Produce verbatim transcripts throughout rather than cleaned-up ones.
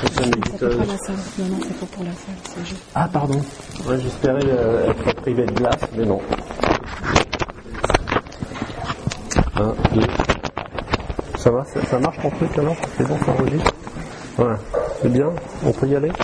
C'est pas la salle. Non, non, c'est pas pour la salle. C'est juste... Ah, pardon. Ouais, j'espérais euh, être privé de glace, mais non. Un, deux. Ça va, ça, ça marche ton truc alors? C'est bon, ça enregistre? Voilà. C'est bien? On peut y aller?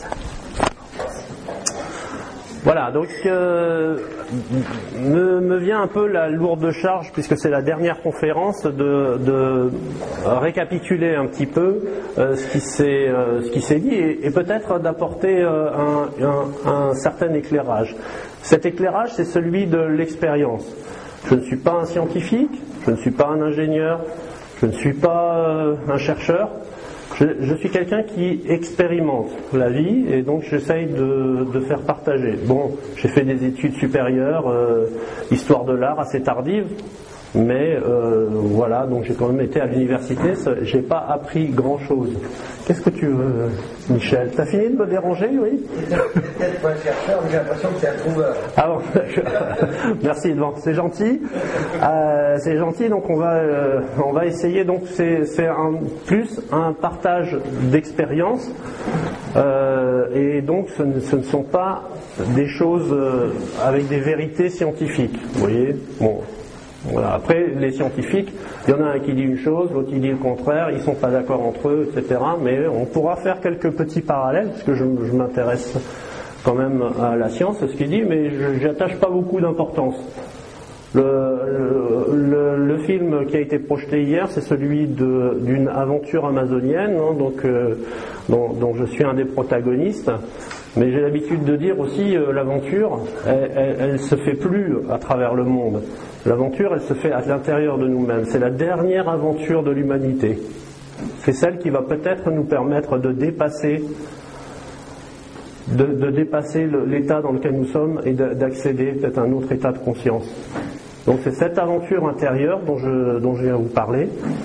Voilà, donc euh, me, me vient un peu la lourde charge, puisque c'est la dernière conférence, de, de récapituler un petit peu euh, ce qui s'est euh, ce qui s'est dit et, et peut-être d'apporter euh, un, un, un certain éclairage. Cet éclairage, c'est celui de l'expérience. Je ne suis pas un scientifique, je ne suis pas un ingénieur, je ne suis pas euh, un chercheur. Je, je suis quelqu'un qui expérimente la vie et donc j'essaye de, de faire partager. Bon, j'ai fait des études supérieures, euh, histoire de l'art assez tardive, mais euh, voilà, donc j'ai quand même été à l'université, j'ai pas appris grand chose. Qu'est-ce que tu veux, Michel? T'as fini de me déranger, oui? Peut-être pas un chercheur, mais j'ai l'impression que c'est un trouveur. Ah bon, merci Edouard, c'est gentil. Euh, c'est gentil, donc on va, euh, on va essayer, donc c'est, c'est un, plus un partage d'expérience, euh, et donc ce ne, ce ne sont pas des choses euh, avec des vérités scientifiques, vous voyez. Bon. Voilà. Après, les scientifiques, il y en a un qui dit une chose, l'autre qui dit le contraire, ils ne sont pas d'accord entre eux, et cetera. Mais on pourra faire quelques petits parallèles, parce que je, je m'intéresse quand même à la science, ce qu'il dit, mais je n'y attache pas beaucoup d'importance. Le, le, le, le film qui a été projeté hier, c'est celui de, d'une aventure amazonienne, hein, donc, euh, dont, dont je suis un des protagonistes. Mais j'ai l'habitude de dire aussi, euh, l'aventure, elle ne se fait plus à travers le monde. L'aventure, elle se fait à l'intérieur de nous-mêmes. C'est la dernière aventure de l'humanité. C'est celle qui va peut-être nous permettre de dépasser, de, de dépasser le, l'état dans lequel nous sommes et de, d'accéder peut-être à un autre état de conscience. Donc c'est cette aventure intérieure dont je, dont je viens vous parler.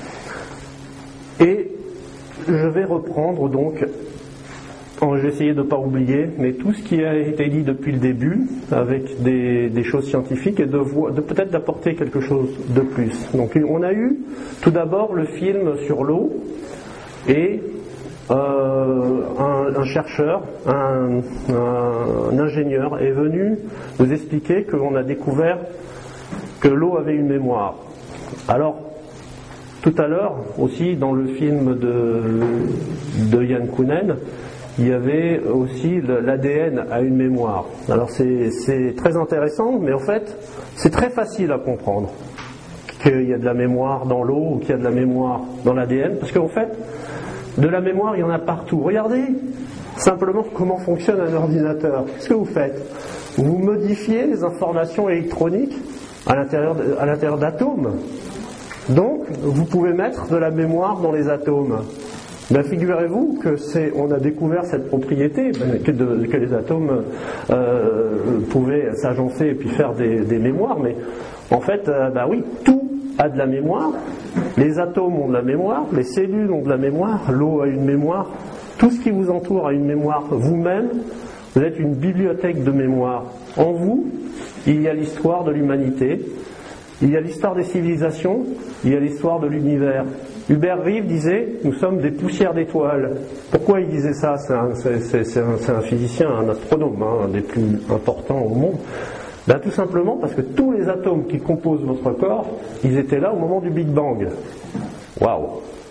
Et je vais reprendre donc... J'ai essayé de ne pas oublier, mais tout ce qui a été dit depuis le début, avec des, des choses scientifiques, et de, vo- de peut-être d'apporter quelque chose de plus. Donc on a eu tout d'abord le film sur l'eau, et euh, un, un chercheur, un, un, un ingénieur est venu nous expliquer qu'on a découvert que l'eau avait une mémoire. Alors, tout à l'heure, aussi dans le film de, de Yann Kounen, il y avait aussi l'A D N à une mémoire. Alors c'est, c'est très intéressant, mais en fait, c'est très facile à comprendre qu'il y a de la mémoire dans l'eau ou qu'il y a de la mémoire dans l'A D N, parce qu'en fait, de la mémoire, il y en a partout. Regardez simplement comment fonctionne un ordinateur. Qu'est-ce que vous faites? Vous modifiez les informations électroniques à l'intérieur, de, à l'intérieur d'atomes. Donc, vous pouvez mettre de la mémoire dans les atomes. Ben, figurez-vous que c'est, on a découvert cette propriété, ben, que, de, que les atomes euh, pouvaient s'agencer et puis faire des, des mémoires, mais en fait, euh, ben oui, tout a de la mémoire. Les atomes ont de la mémoire, les cellules ont de la mémoire, l'eau a une mémoire, tout ce qui vous entoure a une mémoire. Vous-même, vous êtes une bibliothèque de mémoire. En vous, il y a l'histoire de l'humanité, il y a l'histoire des civilisations, il y a l'histoire de l'univers. Hubert Reeves disait « Nous sommes des poussières d'étoiles ». Pourquoi il disait ça? C'est un, c'est, c'est, c'est un, c'est un physicien, un astronome, hein, un des plus importants au monde. Ben, tout simplement parce que tous les atomes qui composent votre corps, ils étaient là au moment du Big Bang. Waouh!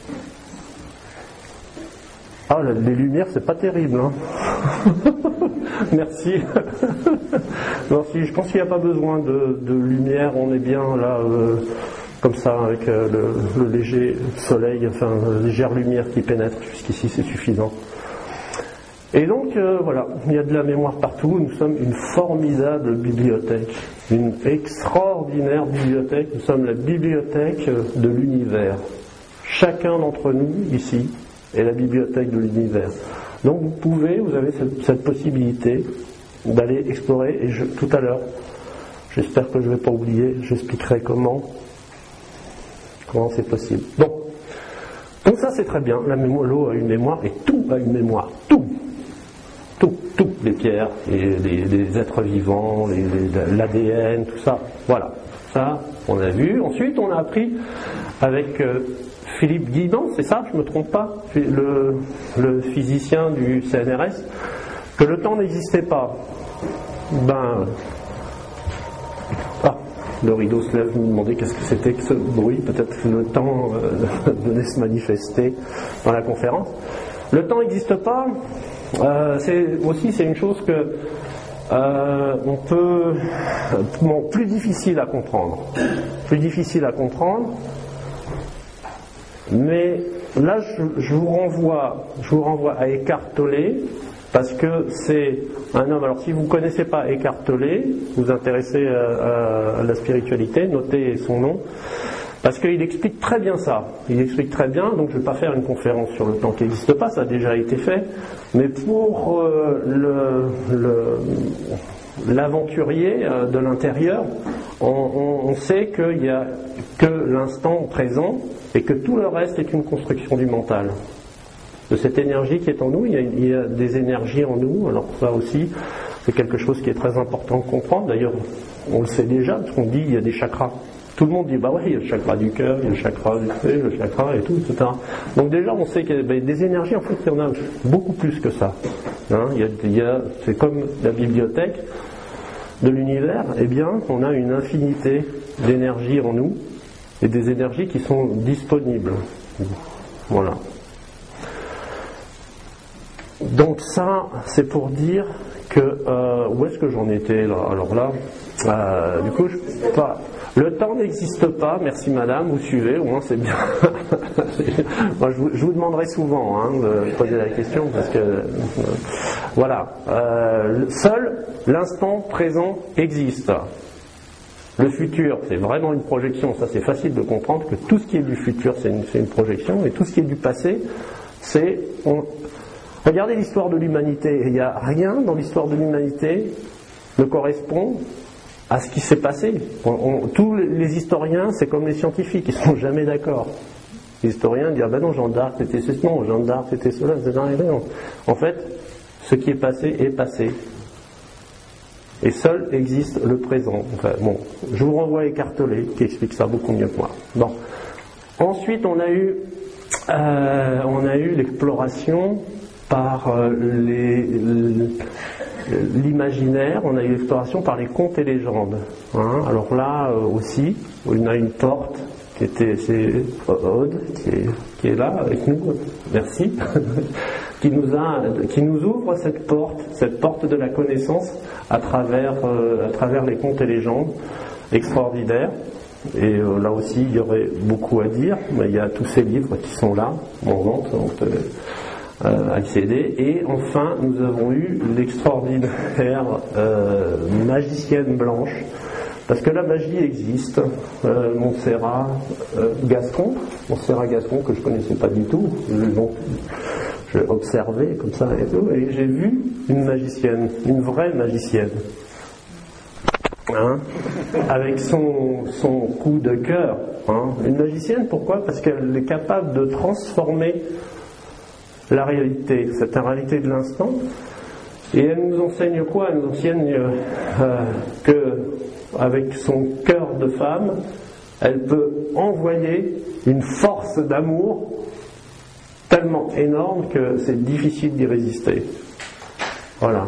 Ah, les lumières, c'est pas terrible, hein. Merci. Merci. Je pense qu'il n'y a pas besoin de, de lumière, on est bien là... Euh, comme ça, avec euh, le, le léger soleil, enfin, la légère lumière qui pénètre, jusqu'ici c'est suffisant. Et donc, euh, voilà, il y a de la mémoire partout, nous sommes une formidable bibliothèque, une extraordinaire bibliothèque, nous sommes la bibliothèque de l'univers. Chacun d'entre nous, ici, est la bibliothèque de l'univers. Donc vous pouvez, vous avez cette, cette possibilité d'aller explorer, et je, tout à l'heure, j'espère que je ne vais pas oublier, j'expliquerai comment, comment c'est possible. Bon, donc ça c'est très bien, la mémoire, l'eau a une mémoire, et tout a une mémoire, tout, tout, tout, les pierres, les, les, les êtres vivants, les, les, l'A D N, tout ça, voilà, ça on a vu. Ensuite on a appris avec euh, Philippe Guidon, c'est ça, je ne me trompe pas, le, le physicien du C N R S, que le temps n'existait pas. Ben, ah, le rideau se lève, vous me demandez qu'est-ce que c'était que ce bruit, peut-être que le temps euh, venait se manifester dans la conférence. Le temps n'existe pas, euh, c'est aussi c'est une chose que euh, on peut, bon, plus difficile à comprendre, plus difficile à comprendre, mais là je, je vous renvoie, je vous renvoie à Eckhart Tolle, parce que c'est un homme. Alors si vous ne connaissez pas Eckhart Tolle, vous vous intéressez à, à, à la spiritualité, notez son nom. Parce qu'il explique très bien ça. Il explique très bien, donc je ne vais pas faire une conférence sur le temps qui n'existe pas, ça a déjà été fait, mais pour euh, le, le, l'aventurier euh, de l'intérieur, on, on, on sait qu'il n'y a que l'instant présent et que tout le reste est une construction du mental. De cette énergie qui est en nous, il y a, il y a des énergies en nous, alors ça aussi, c'est quelque chose qui est très important de comprendre. D'ailleurs, on le sait déjà, parce qu'on dit qu'il y a des chakras. Tout le monde dit, bah ouais, il y a le chakra du cœur, il y a le chakra du pied, le chakra et tout, et cetera. Donc déjà, on sait qu'il y a ben, des énergies, en fait, il y en a beaucoup plus que ça. Hein, il y a, il y a, c'est comme la bibliothèque de l'univers, eh bien, on a une infinité d'énergies en nous, et des énergies qui sont disponibles. Voilà. Donc ça, c'est pour dire que, euh, où est-ce que j'en étais là? Alors là, euh, du coup, je, pas... Le temps n'existe pas, merci madame, vous suivez, au moins c'est bien. Moi, je, vous, je vous demanderai souvent hein, de poser la question, parce que euh, voilà, euh, seul l'instant présent existe. Le futur, c'est vraiment une projection, ça c'est facile de comprendre que tout ce qui est du futur, c'est une, c'est une projection, et tout ce qui est du passé, c'est... On... Regardez l'histoire de l'humanité, il n'y a rien dans l'histoire de l'humanité ne correspond à ce qui s'est passé. On, on, tous les historiens, c'est comme les scientifiques, ils ne sont jamais d'accord. Les historiens disent, ah ben non, Jeanne d'Arc c'était ceci, non, Jeanne d'Arc c'était cela, et cetera. En fait, ce qui est passé est passé. Et seul existe le présent. Enfin, bon, je vous renvoie à Eckhart Tolle, qui explique ça beaucoup mieux que moi. Bon. Ensuite, on a eu, euh, on a eu l'exploration par euh, les... les l'imaginaire, on a eu l'exploration par les contes et légendes. Hein. Alors là euh, aussi, on a une porte qui était, c'est Aude qui est, qui est là avec nous, merci, qui nous a, qui nous ouvre cette porte, cette porte de la connaissance à travers, euh, à travers les contes et légendes, extraordinaires. Et euh, là aussi, il y aurait beaucoup à dire, mais il y a tous ces livres qui sont là en vente. Donc, euh, Euh, accéder. Et enfin, nous avons eu l'extraordinaire euh, magicienne blanche, parce que la magie existe. Euh, Montserrat euh, Gascon, Montserrat Gascon que je connaissais pas du tout, je, bon, je observais comme ça et tout, et j'ai vu une magicienne, une vraie magicienne. Hein, avec son, son coup de cœur. Hein. Une magicienne, pourquoi? Parce qu'elle est capable de transformer la réalité, cette réalité de l'instant, et elle nous enseigne quoi? Elle nous enseigne euh, que avec son cœur de femme, elle peut envoyer une force d'amour tellement énorme que c'est difficile d'y résister. Voilà.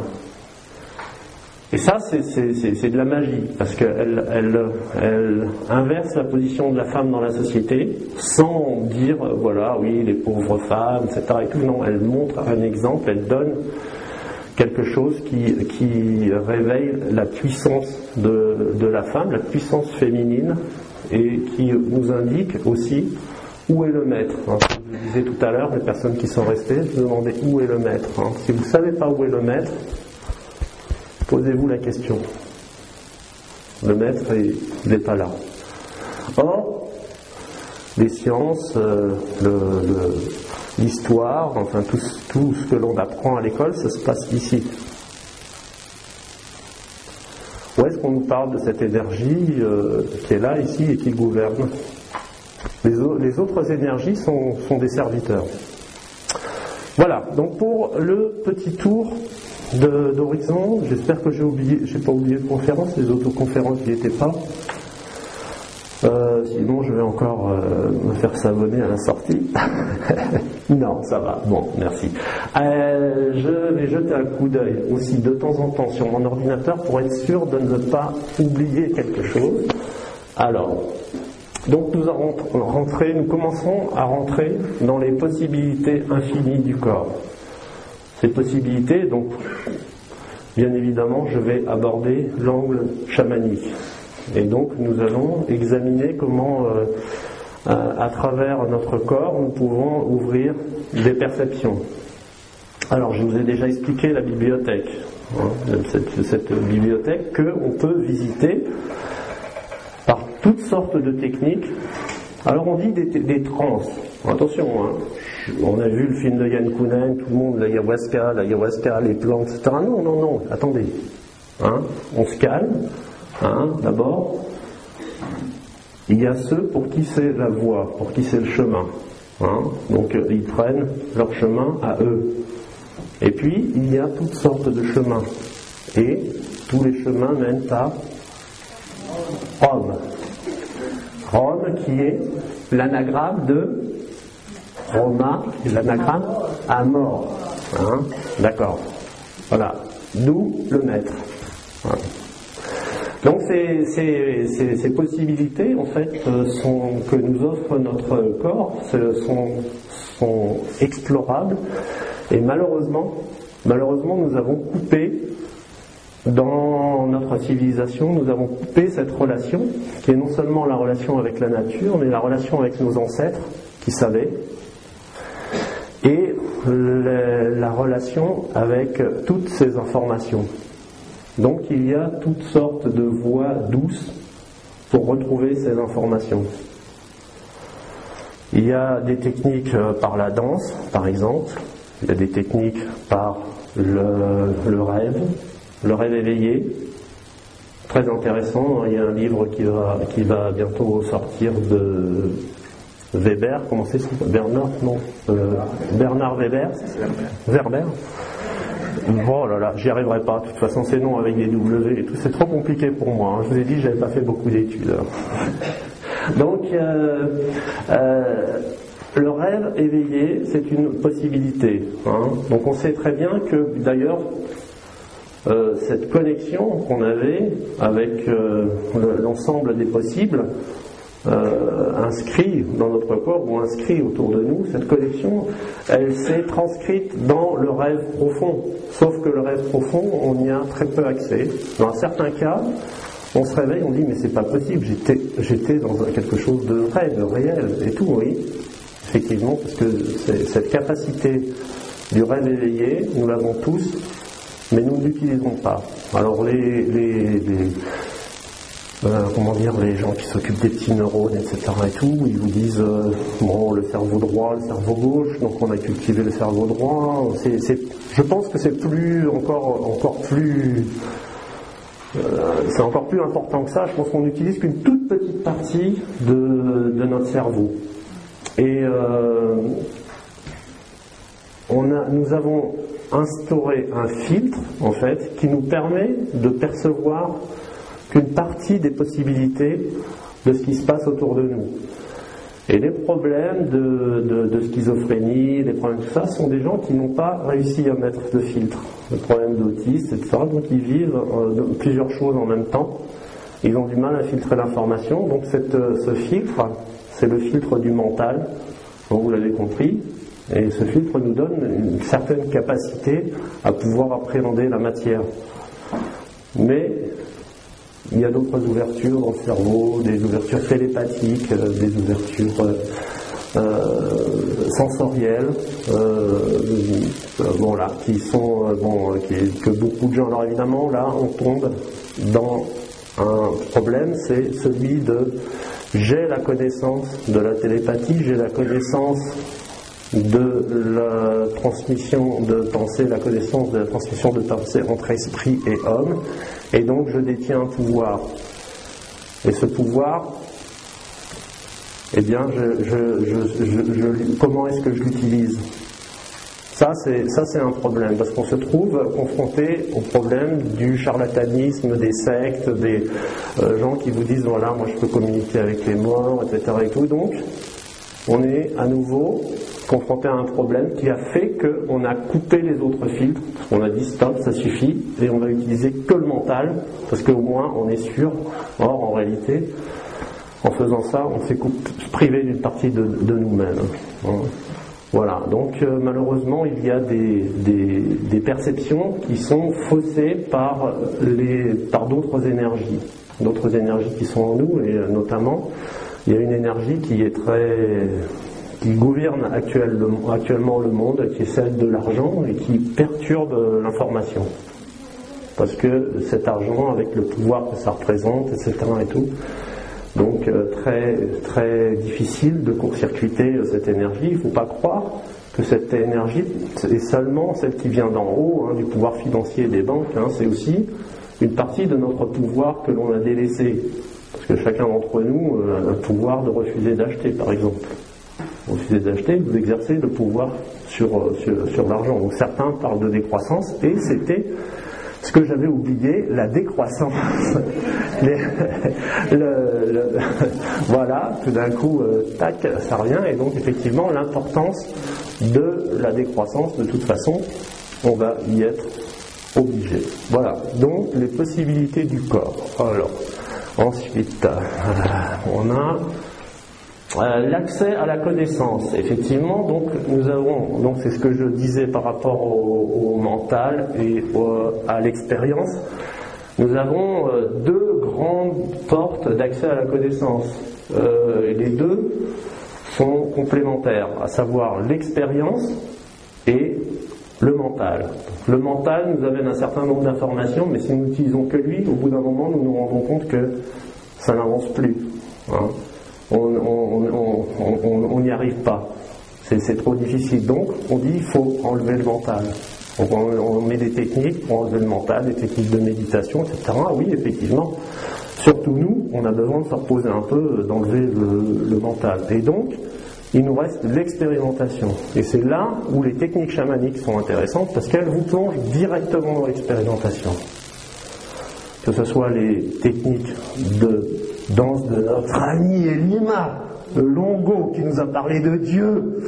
Et ça, c'est, c'est, c'est, c'est de la magie, parce qu'elle elle, elle inverse la position de la femme dans la société, sans dire, voilà, oui, les pauvres femmes, et cetera. Et tout. Non, elle montre un exemple, elle donne quelque chose qui, qui réveille la puissance de, de la femme, la puissance féminine, et qui nous indique aussi où est le maître. Hein. Je le disais tout à l'heure, les personnes qui sont restées, je me demandais où est le maître. Hein. Si vous ne savez pas où est le maître, posez-vous la question. Le maître, il n'est pas là. Or, les sciences, euh, le, le, l'histoire, enfin tout, tout ce que l'on apprend à l'école, ça se passe ici. Où est-ce qu'on nous parle de cette énergie euh, qui est là, ici, et qui gouverne? Les, o- les autres énergies sont, sont des serviteurs. Voilà, donc pour le petit tour De, d'horizon, j'espère que j'ai oublié, j'ai pas oublié de conférence, les autres conférences n'y étaient pas. Euh, sinon, je vais encore euh, me faire savonner à la sortie. Non, ça va. Bon, merci. Euh, je vais jeter un coup d'œil aussi de temps en temps sur mon ordinateur pour être sûr de ne pas oublier quelque chose. Alors, donc nous allons rentrer, nous commençons à rentrer dans les possibilités infinies du corps. Ces possibilités, donc, bien évidemment, je vais aborder l'angle chamanique. Et donc nous allons examiner comment, euh, à, à travers notre corps, nous pouvons ouvrir des perceptions. Alors je vous ai déjà expliqué la bibliothèque, hein, cette, cette bibliothèque qu'on peut visiter par toutes sortes de techniques. Alors on dit des, des trans. Attention, hein, on a vu le film de Yann Kounen, tout le monde, l'ayahuasca, l'ayahuasca, les plantes, et cetera. Non, non, non, attendez. Hein, on se calme. Hein, d'abord, il y a ceux pour qui c'est la voie, pour qui c'est le chemin. Hein, donc euh, ils prennent leur chemin à eux. Et puis il y a toutes sortes de chemins. Et tous les chemins mènent à Rome. Rome qui est l'anagramme de Roma, l'anagramme à mort. Hein, d'accord. Voilà. D'où le maître. Voilà. Donc ces, ces, ces, ces possibilités en fait sont, que nous offre notre corps sont, sont explorables et malheureusement, malheureusement nous avons coupé dans notre civilisation, nous avons coupé cette relation qui est non seulement la relation avec la nature mais la relation avec nos ancêtres qui savaient et le, la relation avec toutes ces informations. Donc il y a toutes sortes de voies douces pour retrouver ces informations. Il y a des techniques par la danse, par exemple. Il y a des techniques par le, le rêve, le rêve éveillé. Très intéressant. Il y a un livre qui va, qui va bientôt sortir de Weber. Comment c'est ça ? Bernard ? Non. Euh, Bernard Weber. Werber. Oh là là, j'y arriverai pas. De toute façon, ces noms avec des W et tout, c'est trop compliqué pour moi. Hein. Je vous ai dit, j'avais pas fait beaucoup d'études. Donc, euh, euh, le rêve éveillé, c'est une possibilité. Hein. Donc, on sait très bien que, d'ailleurs, euh, cette connexion qu'on avait avec euh, l'ensemble des possibles, Euh, inscrit dans notre corps ou inscrit autour de nous, cette connexion, elle s'est transcrite dans le rêve profond. Sauf que le rêve profond, on y a très peu accès. Dans certains cas, on se réveille, on dit mais c'est pas possible, j'étais, j'étais dans quelque chose de vrai, de réel et tout, oui. Effectivement, parce que c'est, cette capacité du rêve éveillé, nous l'avons tous, mais nous ne l'utilisons pas. Alors les, les, les Euh, comment dire, les gens qui s'occupent des petits neurones, et cetera et tout, ils vous disent euh, bon, le cerveau droit, le cerveau gauche, donc on a cultivé le cerveau droit. C'est, c'est, je pense que c'est plus encore, encore plus, euh, c'est encore plus important que ça. Je pense qu'on n'utilise qu'une toute petite partie de, de notre cerveau. Et euh, on a, nous avons instauré un filtre en fait qui nous permet de percevoir qu'une partie des possibilités de ce qui se passe autour de nous. Et les problèmes de, de, de schizophrénie, les problèmes de tout ça, sont des gens qui n'ont pas réussi à mettre de filtre. Les problèmes d'autisme, et cetera. Donc ils vivent euh, plusieurs choses en même temps. Ils ont du mal à filtrer l'information. Donc cette, ce filtre, c'est le filtre du mental, donc vous l'avez compris. Et ce filtre nous donne une certaine capacité à pouvoir appréhender la matière. Mais il y a d'autres ouvertures dans le cerveau, des ouvertures télépathiques, euh, des ouvertures euh, euh, sensorielles, euh, euh, bon là, qui sont euh, bon, qui, que beaucoup de gens. Alors évidemment, là, on tombe dans un problème, c'est celui de j'ai la connaissance de la télépathie, j'ai la connaissance de la transmission de pensée, la connaissance de la transmission de pensée entre esprit et homme, et donc je détiens un pouvoir. Et ce pouvoir, eh bien, je, je, je, je, je, comment est-ce que je l'utilise ? Ça c'est, ça, c'est un problème, parce qu'on se trouve confronté au problème du charlatanisme, des sectes, des euh, gens qui vous disent, voilà, moi je peux communiquer avec les morts, et cetera. Et tout. Donc, on est à nouveau confronté à un problème qui a fait qu'on a coupé les autres filtres, on a dit stop, ça suffit, et on va utiliser que le mental, parce qu'au moins on est sûr. Or, en réalité, en faisant ça, on s'est privé d'une partie de, de nous-mêmes. Voilà, donc euh, malheureusement, il y a des, des, des perceptions qui sont faussées par, les, par d'autres énergies, d'autres énergies qui sont en nous, et euh, notamment, il y a une énergie qui est très... qui gouverne actuel, actuellement le monde, qui est celle de l'argent et qui perturbe l'information. Parce que cet argent, avec le pouvoir que ça représente, et cetera et tout, donc euh, très, très difficile de court-circuiter euh, cette énergie. Il ne faut pas croire que cette énergie est seulement celle qui vient d'en haut, hein, du pouvoir financier des banques, hein, c'est aussi une partie de notre pouvoir que l'on a délaissé. Parce que chacun d'entre nous euh, a le pouvoir de refuser d'acheter, par exemple. Refuser d'acheter, vous exercez le pouvoir sur, sur, sur l'argent. Donc certains parlent de décroissance, et c'était ce que j'avais oublié, la décroissance. Les, le, le, voilà, tout d'un coup, euh, tac, ça revient, et donc effectivement l'importance de la décroissance, de toute façon, on va y être obligé. Voilà, donc les possibilités du corps. Alors, ensuite, euh, on a... Euh, l'accès à la connaissance, effectivement, donc nous avons, donc c'est ce que je disais par rapport au, au mental et au, à l'expérience, nous avons euh, deux grandes portes d'accès à la connaissance. Euh, et les deux sont complémentaires, à savoir l'expérience et le mental. Le mental nous amène un certain nombre d'informations, mais si nous n'utilisons que lui, au bout d'un moment, nous nous rendons compte que ça n'avance plus. Hein. On n'y arrive pas, c'est, c'est trop difficile, donc on dit il faut enlever le mental, donc on, on met des techniques pour enlever le mental, des techniques de méditation, et cetera. Oui, effectivement, surtout nous, on a besoin de se reposer un peu, d'enlever le, le mental, et donc il nous reste l'expérimentation, et c'est là où les techniques chamaniques sont intéressantes, parce qu'elles vous plongent directement dans l'expérimentation, que ce soit les techniques de danse de notre ami Elima, le Longo, qui nous a parlé de Dieu.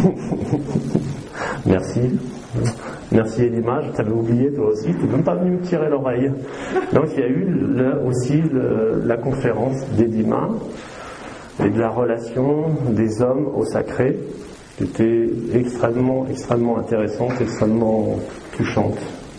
Merci. Merci Elima, je t'avais oublié toi aussi, tu n'es même pas venu me tirer l'oreille. Donc il y a eu là aussi le, la conférence d'Elima et de la relation des hommes au sacré, qui était extrêmement, extrêmement intéressante, extrêmement touchante.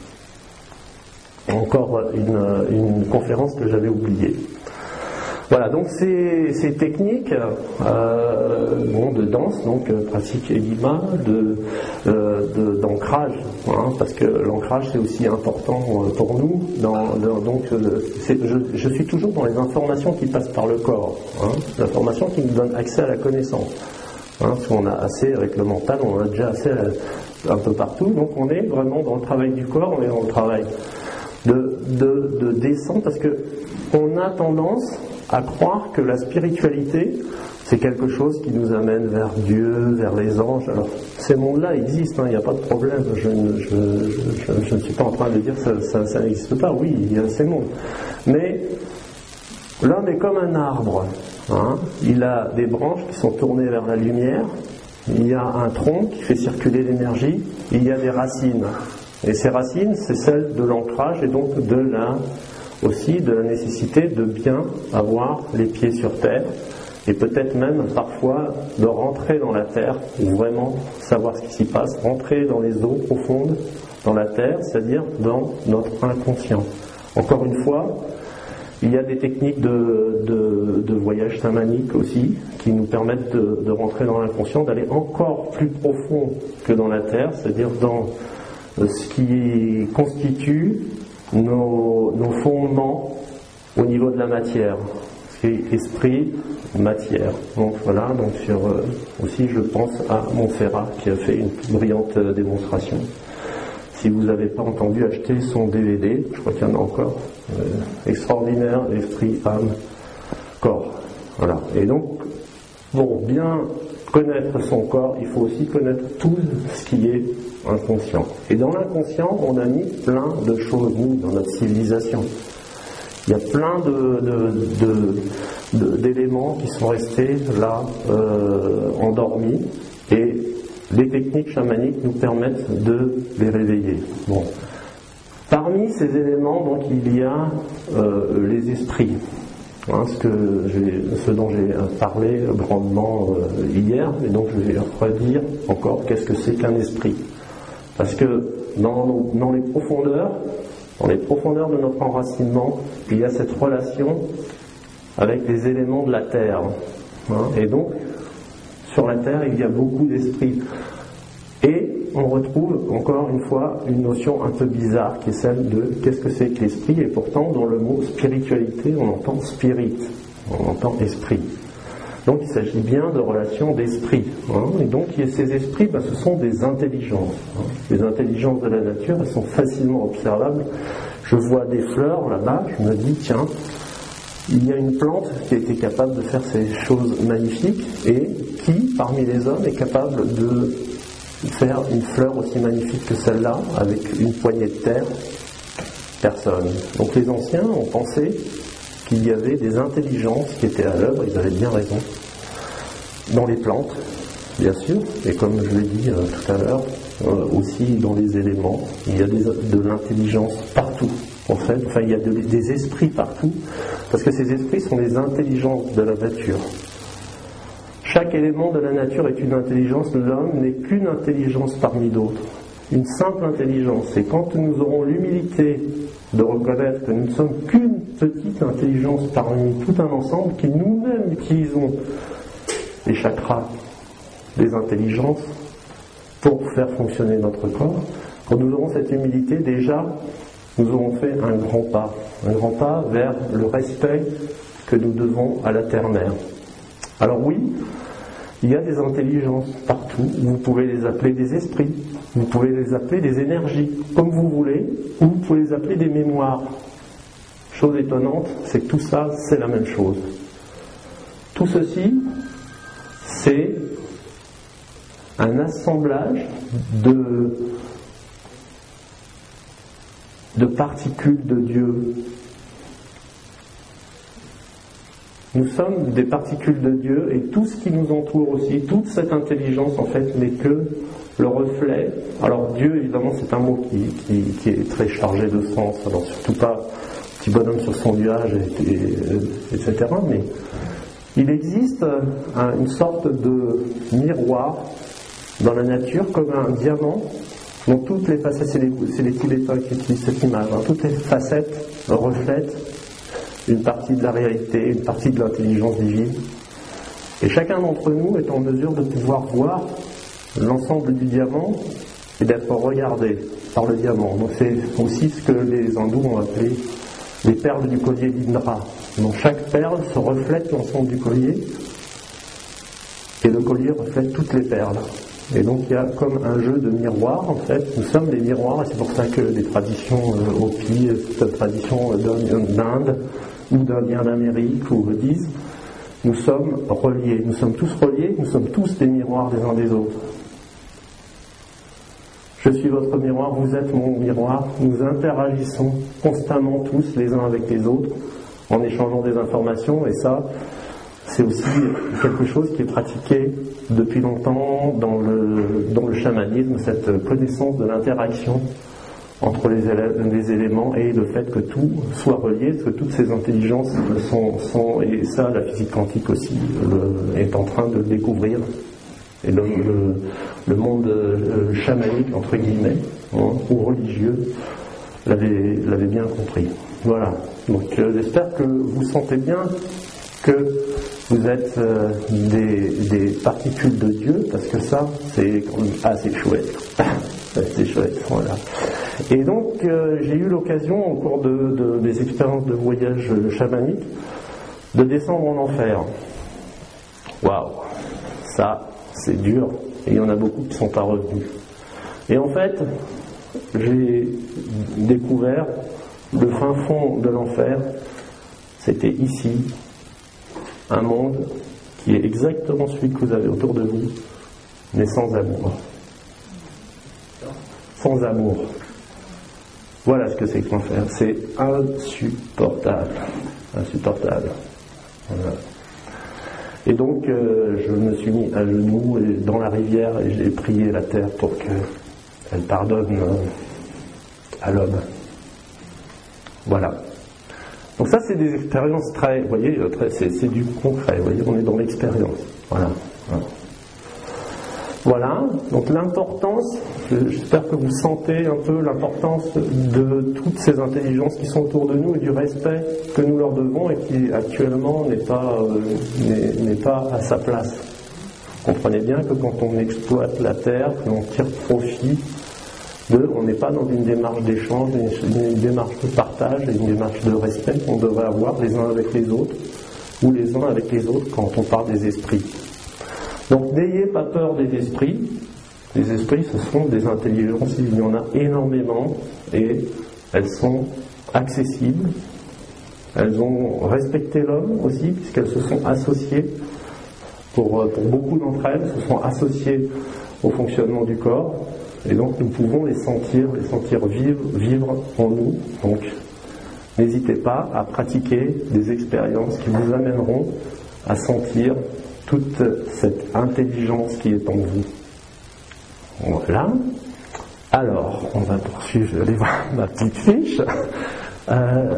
Encore une, une conférence que j'avais oubliée. Voilà, donc ces, ces techniques euh, bon, de danse, donc euh, pratique Elima, de, euh, de, d'ancrage, hein, parce que l'ancrage c'est aussi important euh, pour nous. Dans, dans, donc, euh, c'est, je, je suis toujours dans les informations qui passent par le corps, hein, l'information qui nous donne accès à la connaissance. Hein, parce qu'on a assez avec le mental, on a déjà assez à, un peu partout, donc on est vraiment dans le travail du corps, on est dans le travail de, de, de descente, parce que on a tendance à croire que la spiritualité, c'est quelque chose qui nous amène vers Dieu, vers les anges. Alors, ces mondes-là existent, il hein, n'y a pas de problème. Je, je, je, je, je ne suis pas en train de dire que ça, ça n'existe pas. Oui, il y a ces mondes. Mais l'homme est comme un arbre. Hein. Il a des branches qui sont tournées vers la lumière. Il y a un tronc qui fait circuler l'énergie. Il y a des racines. Et ces racines, c'est celle de l'ancrage et donc de la... aussi de la nécessité de bien avoir les pieds sur terre et peut-être même parfois de rentrer dans la terre pour vraiment savoir ce qui s'y passe, rentrer dans les eaux profondes, dans la terre, c'est-à-dire dans notre inconscient. Encore une fois, il y a des techniques de, de, de voyage chamanique aussi qui nous permettent de, de rentrer dans l'inconscient, d'aller encore plus profond que dans la terre, c'est-à-dire dans ce qui constitue Nos, nos fondements au niveau de la matière, c'est esprit, matière. Donc voilà, donc sur euh, aussi je pense à Montserrat qui a fait une brillante euh, démonstration. Si vous n'avez pas entendu, acheter son D V D, je crois qu'il y en a encore. Euh, extraordinaire, esprit, âme, corps. Voilà. Et donc, pour bien connaître son corps, il faut aussi connaître tout ce qui est inconscient. Et dans l'inconscient, on a mis plein de choses, nous, dans notre civilisation. Il y a plein de, de, de, de, d'éléments qui sont restés là, euh, endormis, et les techniques chamaniques nous permettent de les réveiller. Bon. Parmi ces éléments, donc, il y a euh, les esprits. Hein, ce, que j'ai, ce dont j'ai parlé grandement euh, hier, et donc je vais redire encore qu'est-ce que c'est qu'un esprit. Parce que dans, nos, dans les profondeurs, dans les profondeurs de notre enracinement, il y a cette relation avec les éléments de la terre. Hein, et donc, sur la terre, il y a beaucoup d'esprits. Et on retrouve encore une fois une notion un peu bizarre qui est celle de qu'est-ce que c'est que l'esprit, et pourtant dans le mot spiritualité on entend spirit, on entend esprit. Donc il s'agit bien de relations d'esprit. Hein, et donc ces esprits, ben, ce sont des intelligences. Hein. Les intelligences de la nature, elles sont facilement observables. Je vois des fleurs là-bas, je me dis tiens, il y a une plante qui a été capable de faire ces choses magnifiques, et qui parmi les hommes est capable de faire une fleur aussi magnifique que celle-là avec une poignée de terre? Personne. Donc les anciens ont pensé qu'il y avait des intelligences qui étaient à l'œuvre, ils avaient bien raison, dans les plantes, bien sûr, et comme je l'ai dit euh, tout à l'heure, euh, aussi dans les éléments, il y a des, de l'intelligence partout, en fait, enfin il y a de, des esprits partout, parce que ces esprits sont les intelligences de la nature. Chaque élément de la nature est une intelligence, l'homme n'est qu'une intelligence parmi d'autres. Une simple intelligence. Et quand nous aurons l'humilité de reconnaître que nous ne sommes qu'une petite intelligence parmi tout un ensemble, qui nous-mêmes utilisons les chakras, les intelligences, pour faire fonctionner notre corps, quand nous aurons cette humilité, déjà, nous aurons fait un grand pas. Un grand pas vers le respect que nous devons à la terre-mère. Alors oui, il y a des intelligences partout, vous pouvez les appeler des esprits, vous pouvez les appeler des énergies, comme vous voulez, ou vous pouvez les appeler des mémoires. Chose étonnante, c'est que tout ça, c'est la même chose. Tout ceci, c'est un assemblage de, de particules de Dieu. Nous sommes des particules de Dieu, et tout ce qui nous entoure aussi, toute cette intelligence en fait n'est que le reflet. Alors Dieu, évidemment, c'est un mot qui, qui, qui est très chargé de sens, alors surtout pas petit bonhomme sur son nuage, et, et, et cetera. Mais il existe un, une sorte de miroir dans la nature, comme un diamant, dont toutes les facettes, c'est les, c'est les Tibétains qui utilisent cette image, hein, toutes les facettes reflètent une partie de la réalité, une partie de l'intelligence divine. Et chacun d'entre nous est en mesure de pouvoir voir l'ensemble du diamant et d'être regardé par le diamant. Donc c'est aussi ce que les hindous ont appelé les perles du collier d'Indra. Donc chaque perle se reflète l'ensemble du collier, et le collier reflète toutes les perles. Et donc il y a comme un jeu de miroirs, en fait. Nous sommes les miroirs, et c'est pour ça que les traditions euh, Hopi, cette tradition d'Inde, ou d'Indiens d'Amérique, ou disent, nous sommes reliés, nous sommes tous reliés, nous sommes tous des miroirs des uns des autres. Je suis votre miroir, vous êtes mon miroir, nous interagissons constamment tous les uns avec les autres, en échangeant des informations, et ça, c'est aussi quelque chose qui est pratiqué depuis longtemps dans le, dans le chamanisme, cette connaissance de l'interaction entre les, élè- les éléments, et le fait que tout soit relié, que toutes ces intelligences sont, sont et ça la physique quantique aussi le, est en train de le découvrir, et le, le, le monde euh, chamanique entre guillemets, hein, ou religieux l'avait, l'avait bien compris. Voilà, donc euh, j'espère que vous sentez bien que vous êtes euh, des, des particules de Dieu, parce que ça c'est assez chouette. C'est chouette, voilà. Et donc, euh, j'ai eu l'occasion, au cours de, de, des expériences de voyage chamanique, de descendre en enfer. Waouh, ça, c'est dur. Et il y en a beaucoup qui ne sont pas revenus. Et en fait, j'ai découvert le fin fond de l'enfer. C'était ici, un monde qui est exactement celui que vous avez autour de vous, mais sans amour. Sans amour. Voilà ce que c'est que l'enfer. C'est insupportable. Insupportable. Voilà. Et donc, euh, je me suis mis à genoux et dans la rivière et j'ai prié la terre pour qu'elle pardonne euh, à l'homme. Voilà. Donc ça, c'est des expériences très, vous voyez, très, c'est, c'est du concret, vous voyez, on est dans l'expérience. Voilà. Voilà. Voilà, donc l'importance, j'espère que vous sentez un peu l'importance de toutes ces intelligences qui sont autour de nous et du respect que nous leur devons et qui actuellement n'est pas, euh, n'est, n'est pas à sa place. Comprenez bien que quand on exploite la terre, que l'on tire profit de, on n'est pas dans une démarche d'échange, une, une démarche de partage et une démarche de respect qu'on devrait avoir les uns avec les autres ou les uns avec les autres quand on parle des esprits. Donc n'ayez pas peur des esprits. Les esprits, ce sont des intelligences, il y en a énormément et elles sont accessibles. Elles ont respecté l'homme aussi, puisqu'elles se sont associées, pour, pour beaucoup d'entre elles, se sont associées au fonctionnement du corps. Et donc nous pouvons les sentir, les sentir vivre, vivre en nous. Donc n'hésitez pas à pratiquer des expériences qui vous amèneront à sentir toute cette intelligence qui est en vous. Voilà. Alors, on va poursuivre, je vais aller voir ma petite fiche. Euh,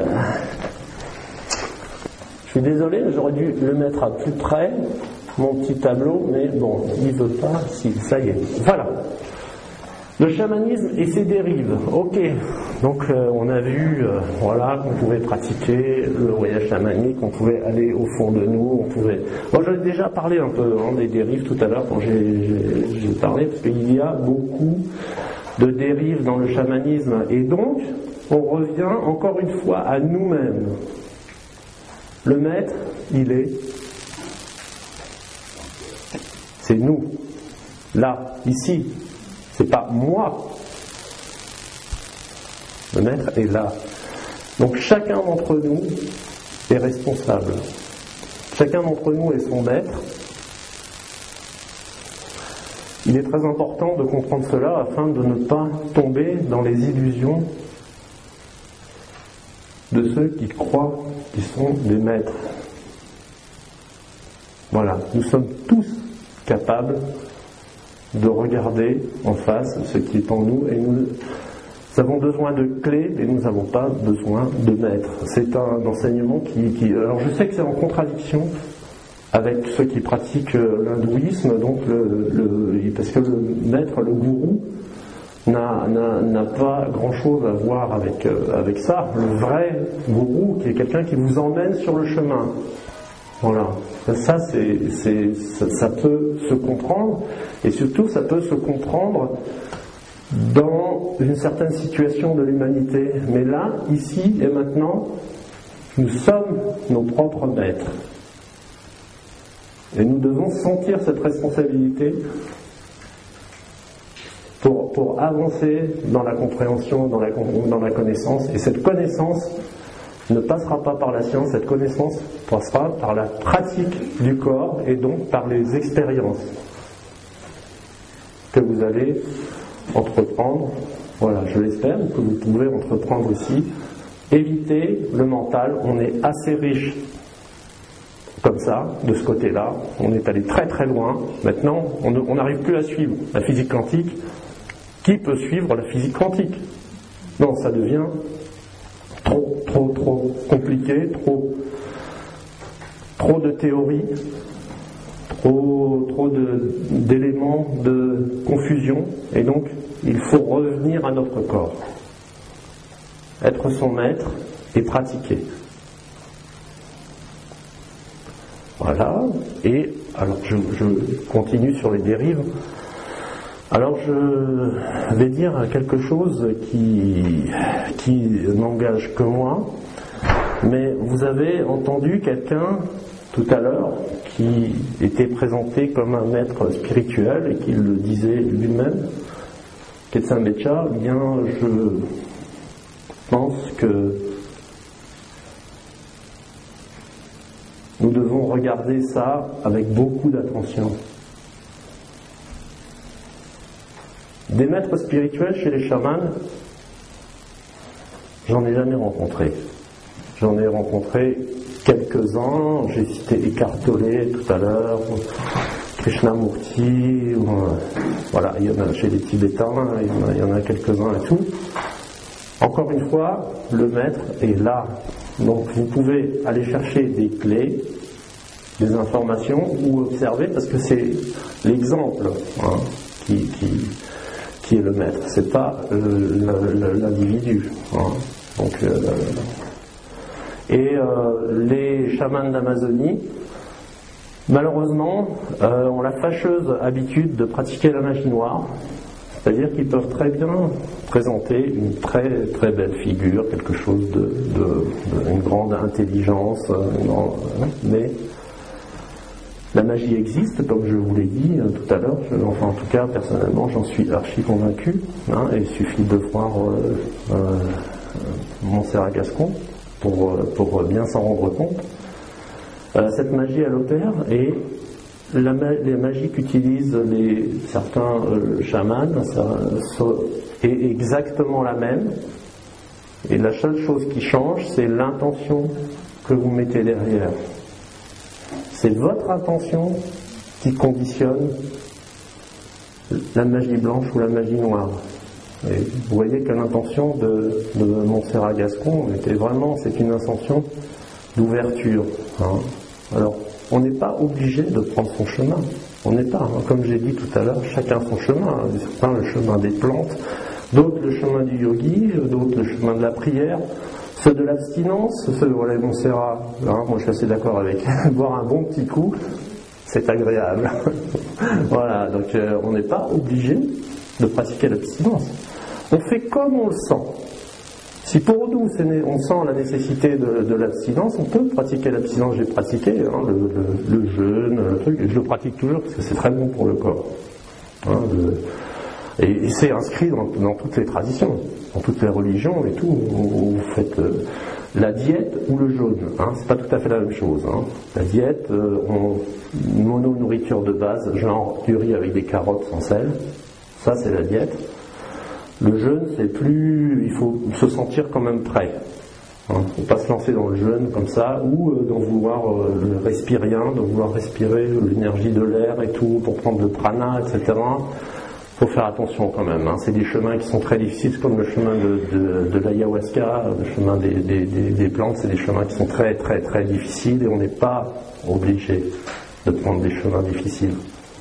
je suis désolé, j'aurais dû le mettre à plus près, mon petit tableau, mais bon, il ne veut pas, si, ça y est. Voilà. Le chamanisme et ses dérives. Ok, donc euh, on a vu euh, voilà, qu'on pouvait pratiquer le voyage chamanique, on pouvait aller au fond de nous, on pouvait... Moi j'en ai déjà parlé un peu hein, des dérives tout à l'heure quand j'ai, j'ai, j'ai parlé, parce qu'il y a beaucoup de dérives dans le chamanisme. Et donc, on revient encore une fois à nous-mêmes. Le maître, il est... C'est nous. Là, ici. C'est pas moi. Le maître est là. Donc chacun d'entre nous est responsable. Chacun d'entre nous est son maître. Il est très important de comprendre cela afin de ne pas tomber dans les illusions de ceux qui croient qu'ils sont des maîtres. Voilà, nous sommes tous capables de regarder en face ce qui est en nous et nous avons besoin de clés et nous n'avons pas besoin de maîtres. C'est un enseignement qui, qui... Alors je sais que c'est en contradiction avec ceux qui pratiquent l'hindouisme, donc le, le, parce que le maître, le gourou, n'a, n'a, n'a pas grand-chose à voir avec, avec ça. Le vrai gourou, qui est quelqu'un qui vous emmène sur le chemin. Voilà, ça, c'est, c'est, ça, ça peut se comprendre, et surtout ça peut se comprendre dans une certaine situation de l'humanité. Mais là, ici et maintenant, nous sommes nos propres maîtres. Et nous devons sentir cette responsabilité pour, pour avancer dans la compréhension, dans la, dans la connaissance, et cette connaissance ne passera pas par la science, cette connaissance passera par la pratique du corps et donc par les expériences que vous allez entreprendre. Voilà, je l'espère, que vous pouvez entreprendre ici. Évitez le mental, on est assez riche comme ça, de ce côté-là. On est allé très très loin. Maintenant, on n'arrive plus à suivre la physique quantique. Qui peut suivre la physique quantique ? Non, ça devient trop, trop, trop compliqué, trop, trop de théories, trop, trop de, d'éléments de confusion, et donc il faut revenir à notre corps, être son maître et pratiquer. Voilà, et alors je, je continue sur les dérives. Alors je vais dire quelque chose qui, qui n'engage que moi, mais vous avez entendu quelqu'un tout à l'heure qui était présenté comme un maître spirituel et qui le disait lui-même, Ketsan Becha. Eh bien, je pense que nous devons vont regarder ça avec beaucoup d'attention. Des maîtres spirituels chez les chamans, j'en ai jamais rencontré. J'en ai rencontré quelques-uns, j'ai cité Eckhart Tolle tout à l'heure, Krishnamurti, ou, euh, voilà, il y en a chez les Tibétains, il y en a, il y en a quelques-uns et tout. Encore une fois, le maître est là. Donc vous pouvez aller chercher des clés, des informations ou observer, parce que c'est l'exemple hein, qui, qui, qui est le maître, c'est pas euh, l'individu. Hein. Donc, euh, et euh, les chamans d'Amazonie, malheureusement, euh, ont la fâcheuse habitude de pratiquer la magie noire. C'est-à-dire qu'ils peuvent très bien présenter une très très belle figure, quelque chose de, de, de une grande intelligence, une grande, mais la magie existe, comme je vous l'ai dit euh, tout à l'heure. Je, enfin, en tout cas, personnellement, j'en suis archi convaincu. Hein, et il suffit de voir euh, euh, Montserrat Gascon pour, pour bien s'en rendre compte. Euh, cette magie, elle opère et La, les magies qu'utilisent les, certains euh, chamans ça, ça, est exactement la même, et la seule chose qui change, c'est l'intention que vous mettez derrière. C'est votre intention qui conditionne la magie blanche ou la magie noire. Et vous voyez que l'intention de, de Montserrat Gascon était vraiment, c'est une intention d'ouverture. Hein. Alors, on n'est pas obligé de prendre son chemin. On n'est pas, hein, comme j'ai dit tout à l'heure, chacun son chemin. Certains le chemin des plantes, d'autres le chemin du yogi, d'autres le chemin de la prière, ceux de l'abstinence, ceux de voilà, Montserrat. Hein, moi je suis assez d'accord avec. Boire un bon petit coup, c'est agréable. Voilà, donc euh, on n'est pas obligé de pratiquer l'abstinence. On fait comme on le sent. Si pour nous on sent la nécessité de, de l'abstinence, on peut pratiquer l'abstinence. J'ai pratiqué hein, le, le, le jeûne, le truc, et je le pratique toujours parce que c'est très bon pour le corps. Hein, le, et, et c'est inscrit dans, dans toutes les traditions, dans toutes les religions et tout. Vous, vous faites euh, la diète ou le jeûne. Hein, c'est pas tout à fait la même chose. Hein. La diète, euh, on, mono-nourriture de base, genre du riz avec des carottes sans sel. Ça, c'est la diète. Le jeûne, c'est plus... il faut se sentir quand même prêt. Il hein, ne faut pas se lancer dans le jeûne comme ça, ou euh, d'en vouloir euh, respirer rien, de vouloir respirer l'énergie de l'air et tout, pour prendre le prana, et cetera. Il faut faire attention quand même. Hein. C'est des chemins qui sont très difficiles, comme le chemin de, de, de l'ayahuasca, le chemin des, des, des, des plantes, c'est des chemins qui sont très très très difficiles, et on n'est pas obligé de prendre des chemins difficiles.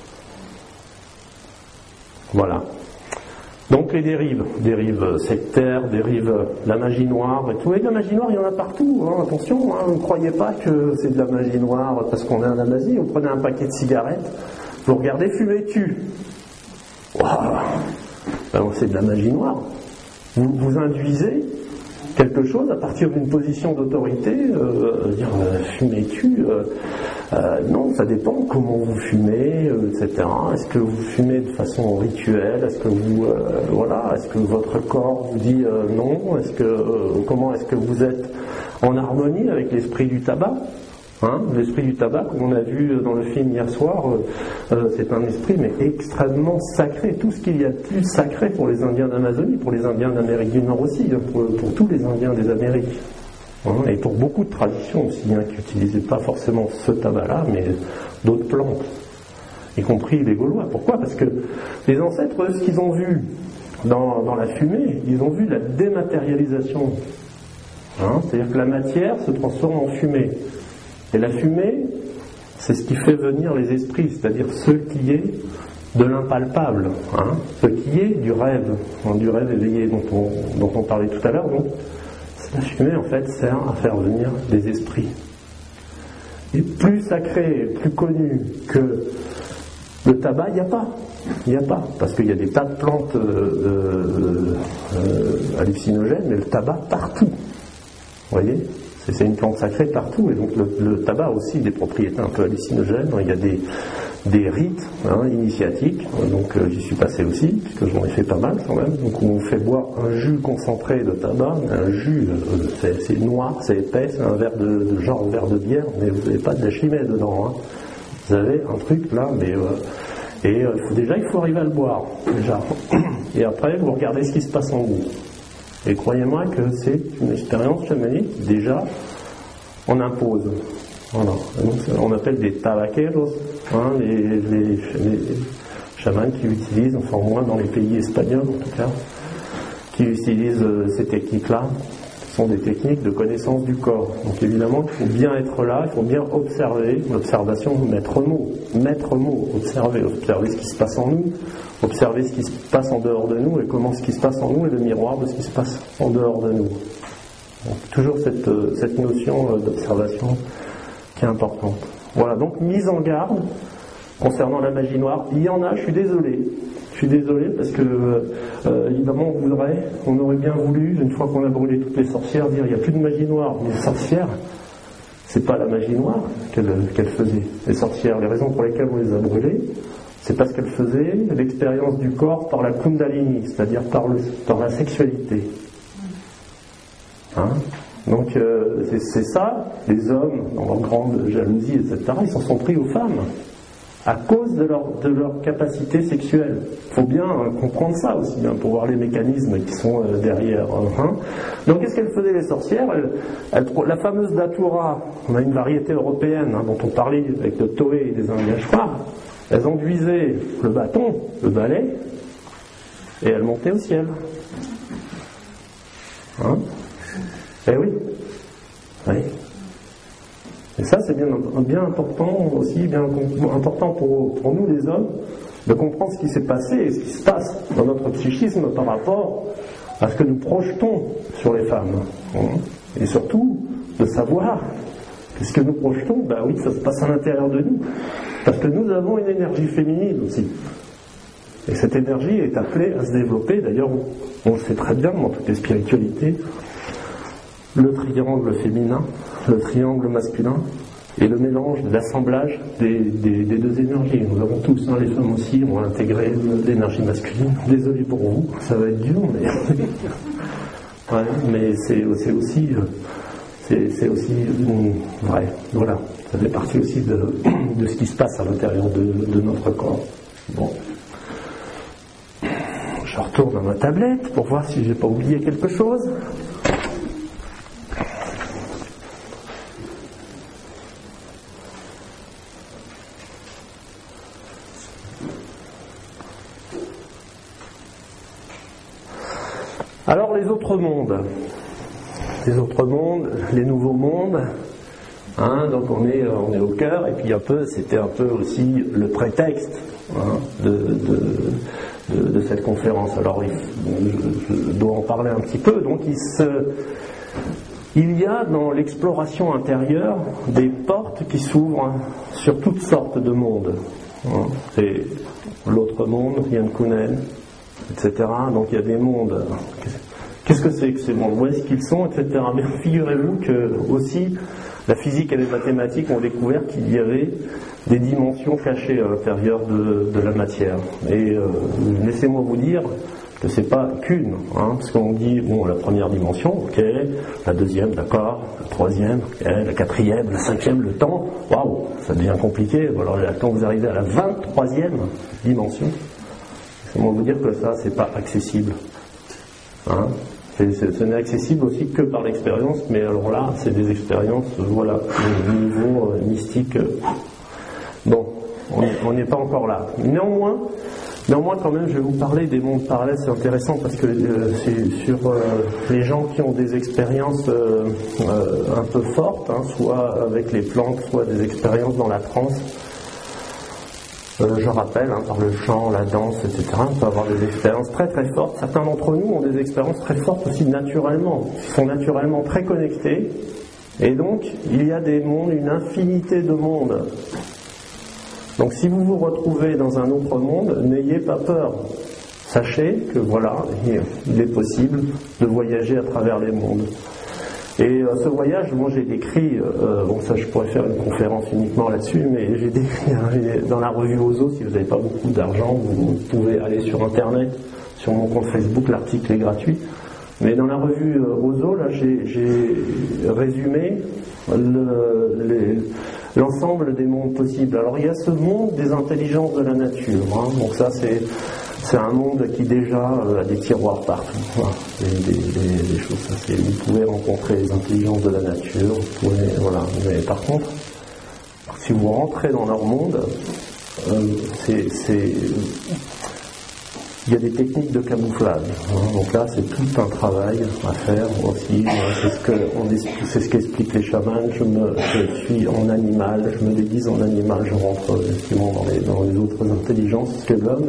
Voilà. Donc les dérives, dérives sectaires, dérives la magie noire et tout. Et de la magie noire, il y en a partout. Hein. Attention, hein, ne croyez pas que c'est de la magie noire parce qu'on est en Amazie. Vous prenez un paquet de cigarettes, vous regardez, fumer tue. Waouh, ben, c'est de la magie noire. Vous, vous induisez quelque chose à partir d'une position d'autorité, euh, dire euh, fumer tue. Euh, euh, non, ça dépend comment vous fumez, euh, et cetera. Est-ce que vous fumez de façon rituelle? Est-ce que vous, euh, voilà, est-ce que votre corps vous dit euh, non? Est-ce que euh, comment est-ce que vous êtes en harmonie avec l'esprit du tabac? Hein, l'esprit du tabac, comme on a vu dans le film hier soir, euh, euh, c'est un esprit mais extrêmement sacré. Tout ce qu'il y a de plus sacré pour les Indiens d'Amazonie, pour les Indiens d'Amérique du Nord aussi, hein, pour, pour tous les Indiens des Amériques. Hein, et pour beaucoup de traditions aussi, hein, qui n'utilisaient pas forcément ce tabac-là, mais d'autres plantes, y compris les Gaulois. Pourquoi? Parce que les ancêtres, eux, ce qu'ils ont vu dans, dans la fumée, ils ont vu la dématérialisation. Hein, c'est-à-dire que la matière se transforme en fumée. Et la fumée, c'est ce qui fait venir les esprits, c'est-à-dire ce qui est de l'impalpable, hein, ce qui est du rêve, hein, du rêve éveillé dont on, dont on parlait tout à l'heure. Donc, la fumée, en fait, sert à faire venir des esprits. Et plus sacré, plus connu que le tabac, il n'y a pas. Il n'y a pas, parce qu'il y a des tas de plantes euh, euh, hallucinogènes, mais le tabac partout. Vous voyez ? C'est une plante sacrée partout, et donc le, le tabac a aussi des propriétés un peu hallucinogènes. Il y a des, des rites hein, initiatiques, donc euh, j'y suis passé aussi, puisque j'en ai fait pas mal quand même, donc où on fait boire un jus concentré de tabac, un jus, euh, c'est, c'est noir, c'est épais, c'est un verre de, de genre verre de bière, mais vous n'avez pas de la chimée dedans, hein. Vous avez un truc là, mais euh, et euh, il faut, déjà il faut arriver à le boire, déjà, et après vous regardez ce qui se passe en vous, et croyez-moi que c'est une expérience chamanique, déjà on impose. Voilà. Donc, on appelle des tabaqueros, hein, les, les, les chamans qui utilisent, enfin au moins dans les pays espagnols en tout cas, qui utilisent euh, ces techniques-là. Ce sont des techniques de connaissance du corps. Donc évidemment, il faut bien être là, il faut bien observer, l'observation, mettre mot, mettre mot, observer, observer ce qui se passe en nous, observer ce qui se passe en dehors de nous et comment ce qui se passe en nous est le miroir de ce qui se passe en dehors de nous. Donc, toujours cette, cette notion d'observation qui est importante. Voilà, donc mise en garde concernant la magie noire. Il y en a, je suis désolé. Je suis désolé parce que euh, évidemment on voudrait, on aurait bien voulu, une fois qu'on a brûlé toutes les sorcières, dire il n'y a plus de magie noire. Mais les sorcières, c'est pas la magie noire qu'elles, qu'elles faisaient. Les sorcières, les raisons pour lesquelles on les a brûlées, c'est parce qu'elles faisaient l'expérience du corps par la kundalini, c'est-à-dire par, le, par la sexualité. Hein? Donc euh, c'est, c'est ça, les hommes, dans leur grande jalousie, et cetera, ils s'en sont pris aux femmes, à cause de leur, de leur capacité sexuelle. Il faut bien euh, comprendre ça aussi, hein, pour voir les mécanismes qui sont euh, derrière. Hein. Donc qu'est-ce qu'elles faisaient les sorcières elles, elles, la fameuse datura, on a une variété européenne, hein, dont on parlait avec le toé et des Indiens noirs, elles enduisaient le bâton, le balai, et elles montaient au ciel. Hein. Eh oui, oui. Et ça, c'est bien, bien important aussi, bien important pour, pour nous les hommes, de comprendre ce qui s'est passé et ce qui se passe dans notre psychisme par rapport à ce que nous projetons sur les femmes. Et surtout, de savoir que ce que nous projetons, bah oui, ça se passe à l'intérieur de nous. Parce que nous avons une énergie féminine aussi. Et cette énergie est appelée à se développer. D'ailleurs, on le sait très bien dans toutes les spiritualités. Le triangle féminin, le triangle masculin et le mélange, l'assemblage des, des, des deux énergies. Nous avons tous, hein, les femmes aussi, ont intégré l'énergie masculine. Désolé pour vous, ça va être dur, mais, ouais, mais c'est, c'est aussi, c'est, c'est aussi vrai. Voilà, ça fait partie aussi de, de ce qui se passe à l'intérieur de, de notre corps. Bon. Je retourne à ma tablette pour voir si j'ai pas oublié quelque chose. Alors les autres mondes, les autres mondes, les nouveaux mondes, hein, donc on est, on est au cœur, et puis un peu, c'était un peu aussi le prétexte hein, de, de, de, de cette conférence. Alors je, je dois en parler un petit peu. Donc il, se, il y a dans l'exploration intérieure des portes qui s'ouvrent sur toutes sortes de mondes. Hein. C'est l'autre monde, Rien Kunen, et cetera. Donc il y a des mondes. Qu'est-ce que c'est que ces mondes? Où est-ce qu'ils sont, et cetera. Mais figurez-vous que aussi la physique et les mathématiques ont découvert qu'il y avait des dimensions cachées à l'intérieur de, de la matière. Et euh, laissez-moi vous dire que c'est pas qu'une, hein, parce qu'on dit bon la première dimension, ok, la deuxième, d'accord, la troisième, ok, la quatrième, la cinquième, le temps, waouh, ça devient compliqué. Alors quand vous arrivez à la vingt-troisième dimension, laissez-moi vous dire que ça c'est pas accessible. Hein, c'est, c'est, ce n'est accessible aussi que par l'expérience, mais alors là c'est des expériences, voilà, au niveau euh, mystique. Euh, bon, on n'est pas encore là. Néanmoins, néanmoins quand même, je vais vous parler des mondes parallèles. C'est intéressant parce que euh, c'est sur euh, les gens qui ont des expériences euh, euh, un peu fortes, hein, soit avec les plantes, soit des expériences dans la transe. Euh, je rappelle, hein, par le chant, la danse, et cetera, on peut avoir des expériences très très fortes. Certains d'entre nous ont des expériences très fortes aussi naturellement. Ils sont naturellement très connectés. Et donc, il y a des mondes, une infinité de mondes. Donc si vous vous retrouvez dans un autre monde, n'ayez pas peur. Sachez que voilà, il est possible de voyager à travers les mondes. Et euh, ce voyage, moi j'ai décrit, euh, bon ça je pourrais faire une conférence uniquement là-dessus, mais j'ai décrit hein, dans la revue Ozo, si vous n'avez pas beaucoup d'argent, vous pouvez aller sur internet, sur mon compte Facebook, l'article est gratuit. Mais dans la revue euh, Ozo, là j'ai, j'ai résumé le, les, l'ensemble des mondes possibles. Alors il y a ce monde des intelligences de la nature, hein, donc ça c'est... C'est un monde qui déjà euh, a des tiroirs partout, voilà. des, des, des, des choses. Ça, c'est, vous pouvez rencontrer les intelligences de la nature, vous pouvez, voilà. Mais par contre, si vous rentrez dans leur monde, euh, c'est, c'est, il y a des techniques de camouflage. Hein. Donc là, c'est tout un travail à faire aussi. C'est ce, que on, c'est ce qu'expliquent les chamans. Je, me, je suis en animal, je me déguise en animal, je rentre effectivement dans les, dans les autres intelligences, parce que l'homme